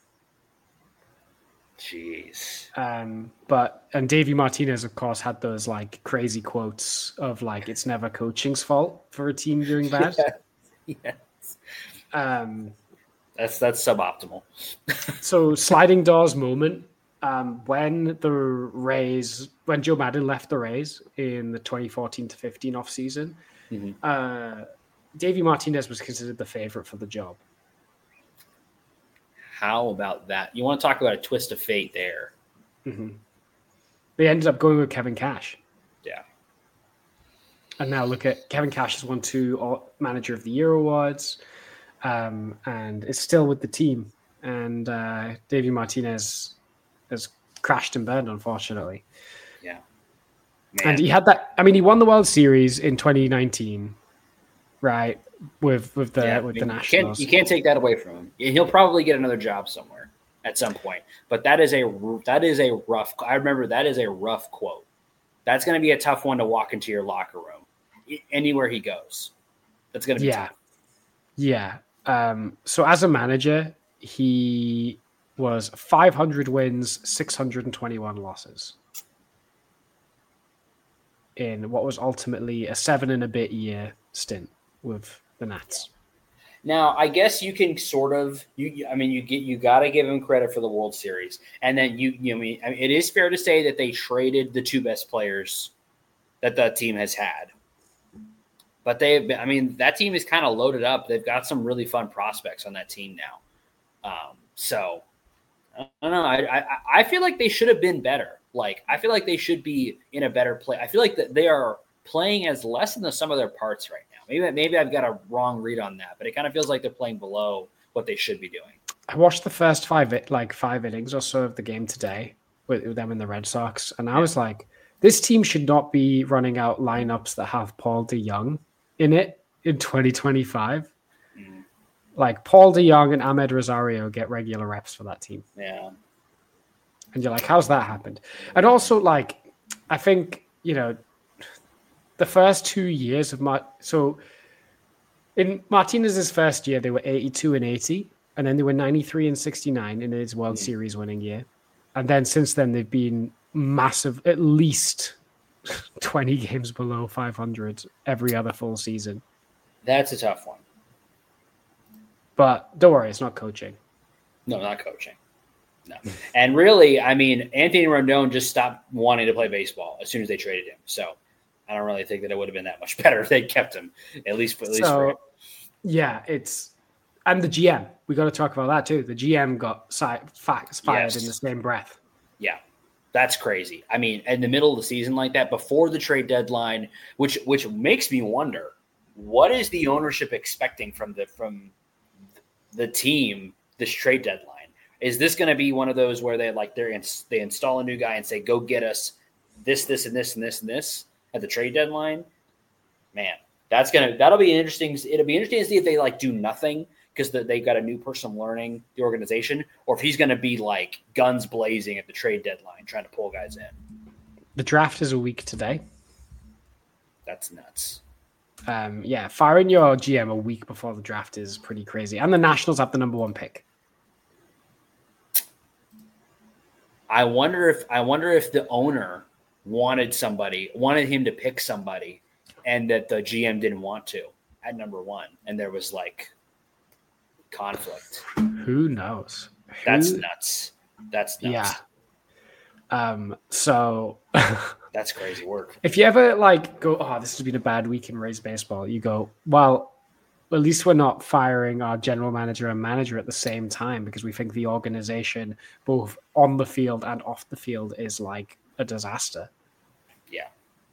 Jeez. Um, but and Davey Martinez, of course, had those like crazy quotes of like it's never coaching's fault for a team doing bad. Yes. yes. Um, that's that's suboptimal. So sliding doors moment. Um, when the Rays, when Joe Maddon left the Rays in the twenty fourteen to fifteen off season, mm-hmm. uh. Davey Martinez was considered the favorite for the job. How about that? You want to talk about a twist of fate there. Mm-hmm. They ended up going with Kevin Cash. Yeah. And now look at Kevin Cash has won two Manager of the Year awards um, and is still with the team. And uh, Davey Martinez has crashed and burned, unfortunately. Yeah. Man. And he had that. I mean, he won the World Series in twenty nineteen. Right, with with the yeah, with I mean, the Nationals, you can't, you can't take that away from him. He'll probably get another job somewhere at some point. But that is a that is a rough. I remember that is a rough quote. That's going to be a tough one to walk into your locker room, anywhere he goes. That's going to be yeah, tough. yeah. Um, so as a manager, he was five hundred wins, six hundred twenty-one losses in what was ultimately a seven and a bit year stint with the Nats. Now, I guess you can sort of you. I mean, you get you got to give him credit for the World Series, and then you. You know, I mean, I mean, it is fair to say that they traded the two best players that the team has had. But they, I mean, that team is kind of loaded up. They've got some really fun prospects on that team now. Um, so I don't know. I, I I feel like they should have been better. Like I feel like they should be in a better play. I feel like that they are playing as less than the sum of their parts right now. Maybe maybe I've got a wrong read on that, but it kind of feels like they're playing below what they should be doing. I watched the first five like five innings or so of the game today with, with them in the Red Sox, and I yeah. was like, this team should not be running out lineups that have Paul DeJong in it in twenty twenty-five. Mm. Like Paul DeJong and Ahmed Rosario get regular reps for that team. Yeah. And you're like, how's that happened? And also, like, I think, you know, the first two years of Mar- so in Martinez's first year, they were eighty-two and eighty, and then they were ninety-three and sixty-nine in his World mm. Series winning year. And then since then, they've been massive, at least twenty games below five hundred every other full season. That's a tough one. But don't worry, it's not coaching. No, not coaching. No. And really, I mean, Anthony Rendon just stopped wanting to play baseball as soon as they traded him. So I don't really think that it would have been that much better if they kept him, at least, at least so, for him. Yeah, it's – and the G M. We got to talk about that too. The G M got si- fired yes. in the same breath. Yeah, that's crazy. I mean, in the middle of the season like that, before the trade deadline, which which makes me wonder, what is the ownership expecting from the from the team this trade deadline? Is this going to be one of those where they like they they install a new guy and say, go get us this, this, and this, and this, and this at the trade deadline? Man, that's gonna that'll be interesting. It'll be interesting to see if they like do nothing because the, they got a new person learning the organization, or if he's going to be like guns blazing at the trade deadline trying to pull guys in. The draft is a week today. That's nuts. Um, yeah, firing your G M a week before the draft is pretty crazy, and the Nationals have the number one pick. I wonder if I wonder if the owner wanted somebody, wanted him to pick somebody, and that the G M didn't want to at number one, and there was like conflict. Who knows? That's Who... nuts. That's nuts. Yeah. Um. So that's crazy work. If you ever like go, oh, this has been a bad week in Rays baseball, you go, well, at least we're not firing our general manager and manager at the same time because we think the organization, both on the field and off the field, is like a disaster. Yeah.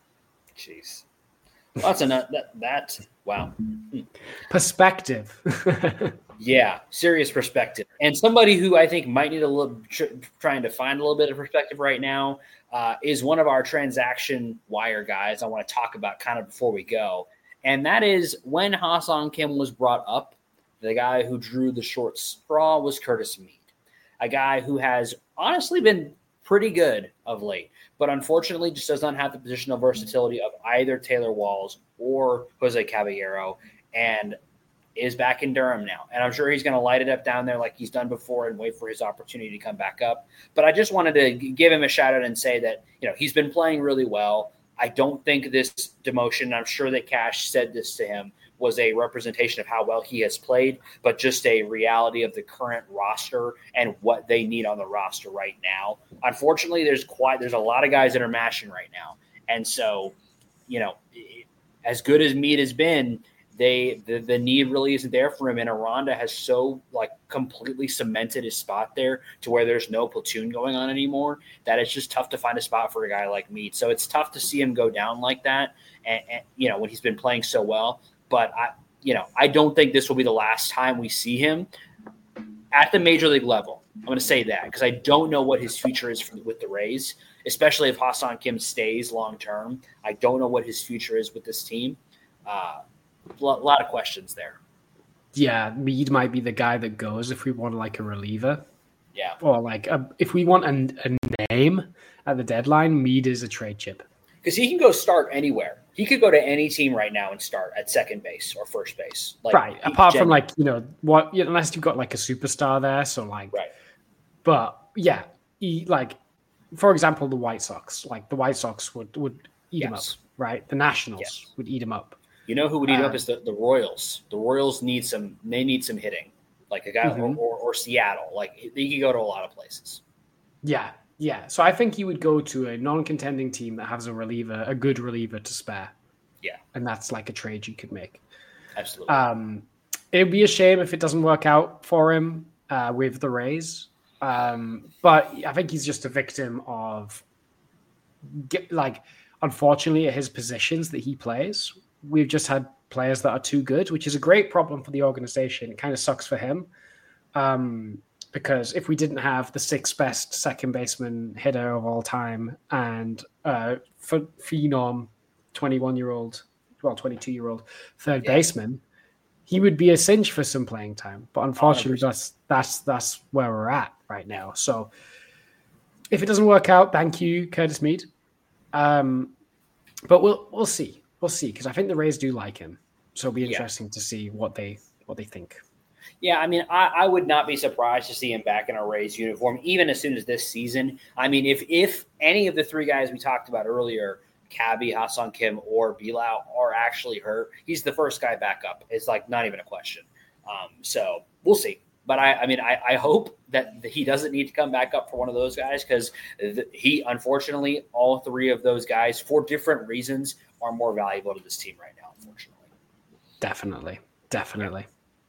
Jeez. Well, that's a nut. That, that, wow. Perspective. Yeah, serious perspective. And somebody who I think might need a little, tr- trying to find a little bit of perspective right now uh, is one of our transaction wire guys I want to talk about kind of before we go. And that is when Ha-Seong Kim was brought up, the guy who drew the short straw was Curtis Mead, a guy who has honestly been pretty good of late, but unfortunately just does not have the positional versatility of either Taylor Walls or Jose Caballero, and is back in Durham now. And I'm sure he's going to light it up down there like he's done before and wait for his opportunity to come back up. But I just wanted to give him a shout out and say that, you know, he's been playing really well. I don't think this demotion, I'm sure that Cash said this to him, was a representation of how well he has played, but just a reality of the current roster and what they need on the roster right now. Unfortunately, there's quite there's a lot of guys that are mashing right now. And so, you know, as good as Mead has been, they the, the need really isn't there for him. And Aranda has so like completely cemented his spot there to where there's no platoon going on anymore that it's just tough to find a spot for a guy like Mead. So it's tough to see him go down like that. And, and you know, when he's been playing so well, but I, you know, I don't think this will be the last time we see him at the major league level. I'm going to say that because I don't know what his future is for, with the Rays, especially if Ha-Seong Kim stays long-term. I don't know what his future is with this team. Uh, A lot of questions there. Yeah, Mead might be the guy that goes if we want like a reliever. Yeah. Or like a, if we want a, a name at the deadline, Mead is a trade chip. Because he can go start anywhere. He could go to any team right now and start at second base or first base. Like, right. Apart from like, you know, what you know, unless you've got like a superstar there. So like, right. But yeah, he, like, for example, the White Sox, like the White Sox would, would eat yes. him up, right? The Nationals yes. would eat him up. You know who would eat um, up is the, the Royals. The Royals need some. They need some hitting, like a guy mm-hmm. or, or, or Seattle. Like he could go to a lot of places. Yeah, yeah. So I think he would go to a non-contending team that has a reliever, a good reliever to spare. Yeah, and that's like a trade you could make. Absolutely. Um, it'd be a shame if it doesn't work out for him uh, with the Rays. Um, but I think he's just a victim of, get, like, unfortunately, at his positions that he plays. We've just had players that are too good, which is a great problem for the organization. It kind of sucks for him. Um, because if we didn't have the sixth best second baseman hitter of all time and uh, for phenom twenty-one year old, well, twenty-two year old third yeah. baseman, he would be a cinch for some playing time. But unfortunately, one hundred percent. that's that's that's where we're at right now. So if it doesn't work out, thank you, Curtis Mead. Um, but we'll we'll see, we'll see, because I think the Rays do like him. So it'll be interesting yeah. to see what they what they think. Yeah, I mean, I, I would not be surprised to see him back in a Rays uniform, even as soon as this season. I mean, if if any of the three guys we talked about earlier, Cabby, Ha-Seong Kim, or Bilal, are actually hurt, he's the first guy back up. It's like not even a question. Um, so we'll see. But I, I mean, I, I hope that he doesn't need to come back up for one of those guys, because he, unfortunately, all three of those guys, for different reasons, are more valuable to this team right now, unfortunately. Definitely. Definitely.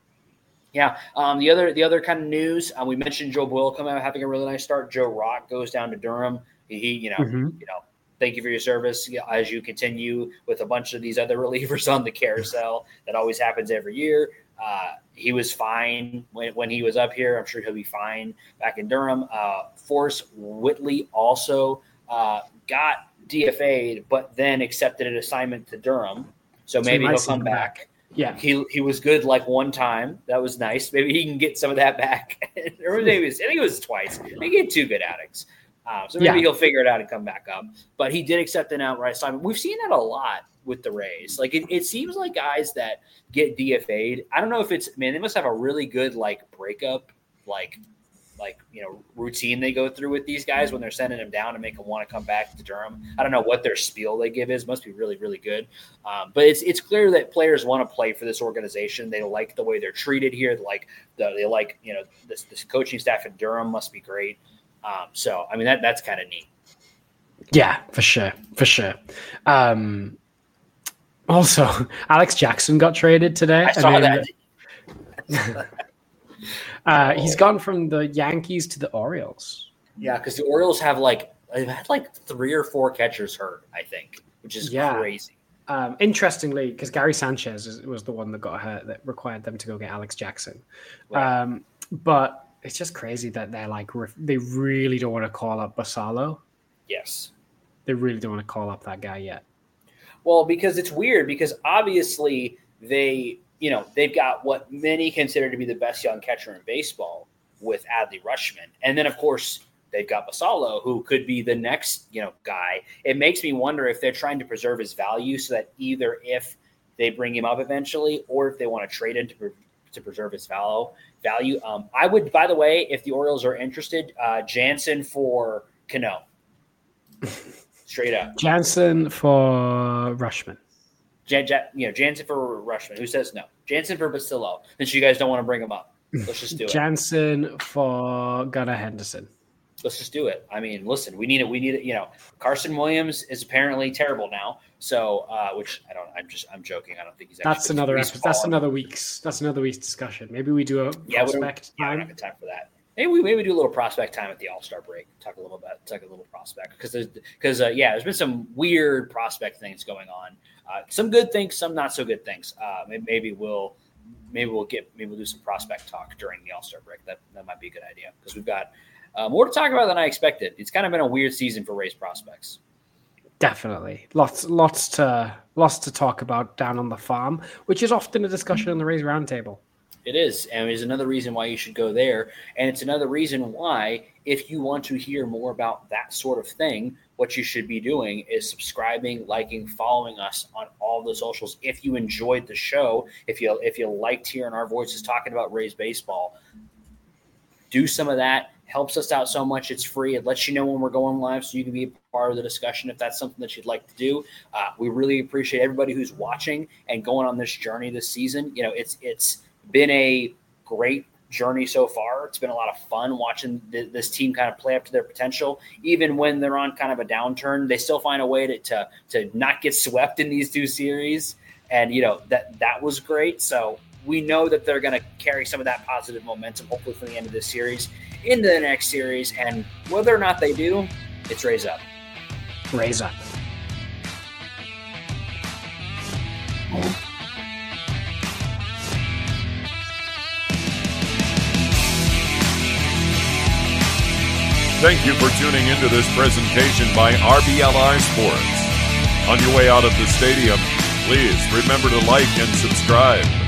Yeah. Um, the other the other kind of news, uh, we mentioned Joe Boyle coming out having a really nice start. Joe Rock goes down to Durham. He, he you know, mm-hmm. you know, thank you for your service as you continue with a bunch of these other relievers on the carousel. That always happens every year. Uh, he was fine when, when he was up here. I'm sure he'll be fine back in Durham. Uh, Forrest Whitley also uh, got D F A'd, but then accepted an assignment to Durham. So maybe he'll come back. back. Yeah, he he was good like one time. That was nice. Maybe he can get some of that back. or maybe it was, I think it was twice. He had two good outings. Uh, so maybe yeah. he'll figure it out and come back up. But he did accept an outright assignment. We've seen that a lot with the Rays. Like it, it seems like guys that get D F A'd, I don't know if it's, man, they must have a really good like breakup, like like, you know, routine they go through with these guys when they're sending them down to make them want to come back to Durham. I don't know what their spiel they give is. Must be really, really good. Um, but it's it's clear that players want to play for this organization. They like the way they're treated here. They like, the, they like you know, this, this coaching staff in Durham must be great. Um, so, I mean, that that's kind of neat. Yeah, for sure. For sure. Um, also, Alex Jackson got traded today. I saw I mean, that. Uh, he's gone from the Yankees to the Orioles. Yeah, because the Orioles have like they've had like three or four catchers hurt, I think, which is yeah. crazy. Um, interestingly, because Gary Sanchez was the one that got hurt that required them to go get Alex Jackson. Right. Um, but it's just crazy that they're like they really don't want to call up Basallo. Yes, they really don't want to call up that guy yet. Well, because it's weird because obviously they. You know, they've got what many consider to be the best young catcher in baseball with Adley Rutschman. And then, of course, they've got Basallo, who could be the next, you know, guy. It makes me wonder if they're trying to preserve his value so that either if they bring him up eventually or if they want to trade him to, to preserve his value. value. Um, I would, by the way, if the Orioles are interested, uh, Jansen for Cano. Straight up. Jansen for Rutschman. Jan, Jan, you know, Jansen for Rutschman. Who says no? Jansen for Basillo. Since you guys don't want to bring him up, let's just do it. Jansen for Gunnar Henderson. Let's just do it. I mean, listen, we need it. We need it. You know, Carson Williams is apparently terrible now. So, uh, which I don't. I'm just. I'm joking. I don't think he's. Actually that's another. Episode, that's another week's. That's another week's discussion. Maybe we do a yeah, prospect yeah, time. I don't have time for that. Maybe we maybe do a little prospect time at the All-Star break. Talk a little about talk a little prospect because there's because uh, yeah, there's been some weird prospect things going on. Uh, some good things, some not so good things. Uh, maybe, maybe we'll maybe we'll get maybe we'll do some prospect talk during the All-Star break. That that might be a good idea because we've got uh, more to talk about than I expected. It's kind of been a weird season for Rays prospects. Definitely, lots lots to lots to talk about down on the farm, which is often a discussion on the Rays Roundtable. It is, and it's another reason why you should go there. And it's another reason why, if you want to hear more about that sort of thing, what you should be doing is subscribing, liking, following us on all the socials. If you enjoyed the show, if you if you liked hearing our voices talking about Rays baseball, do some of that. Helps us out so much. It's free. It lets you know when we're going live so you can be a part of the discussion if that's something that you'd like to do. Uh, we really appreciate everybody who's watching and going on this journey this season. You know, it's it's been a great journey so far. It's been a lot of fun watching th- this team kind of play up to their potential. Even when they're on kind of a downturn, they still find a way to to, to not get swept in these two series. And, you know, that that was great. So we know that they're going to carry some of that positive momentum, hopefully from the end of this series into the next series. And whether or not they do, it's Rays up. Rays up. Thank you for tuning into this presentation by R B L R Sports. On your way out of the stadium, please remember to like and subscribe.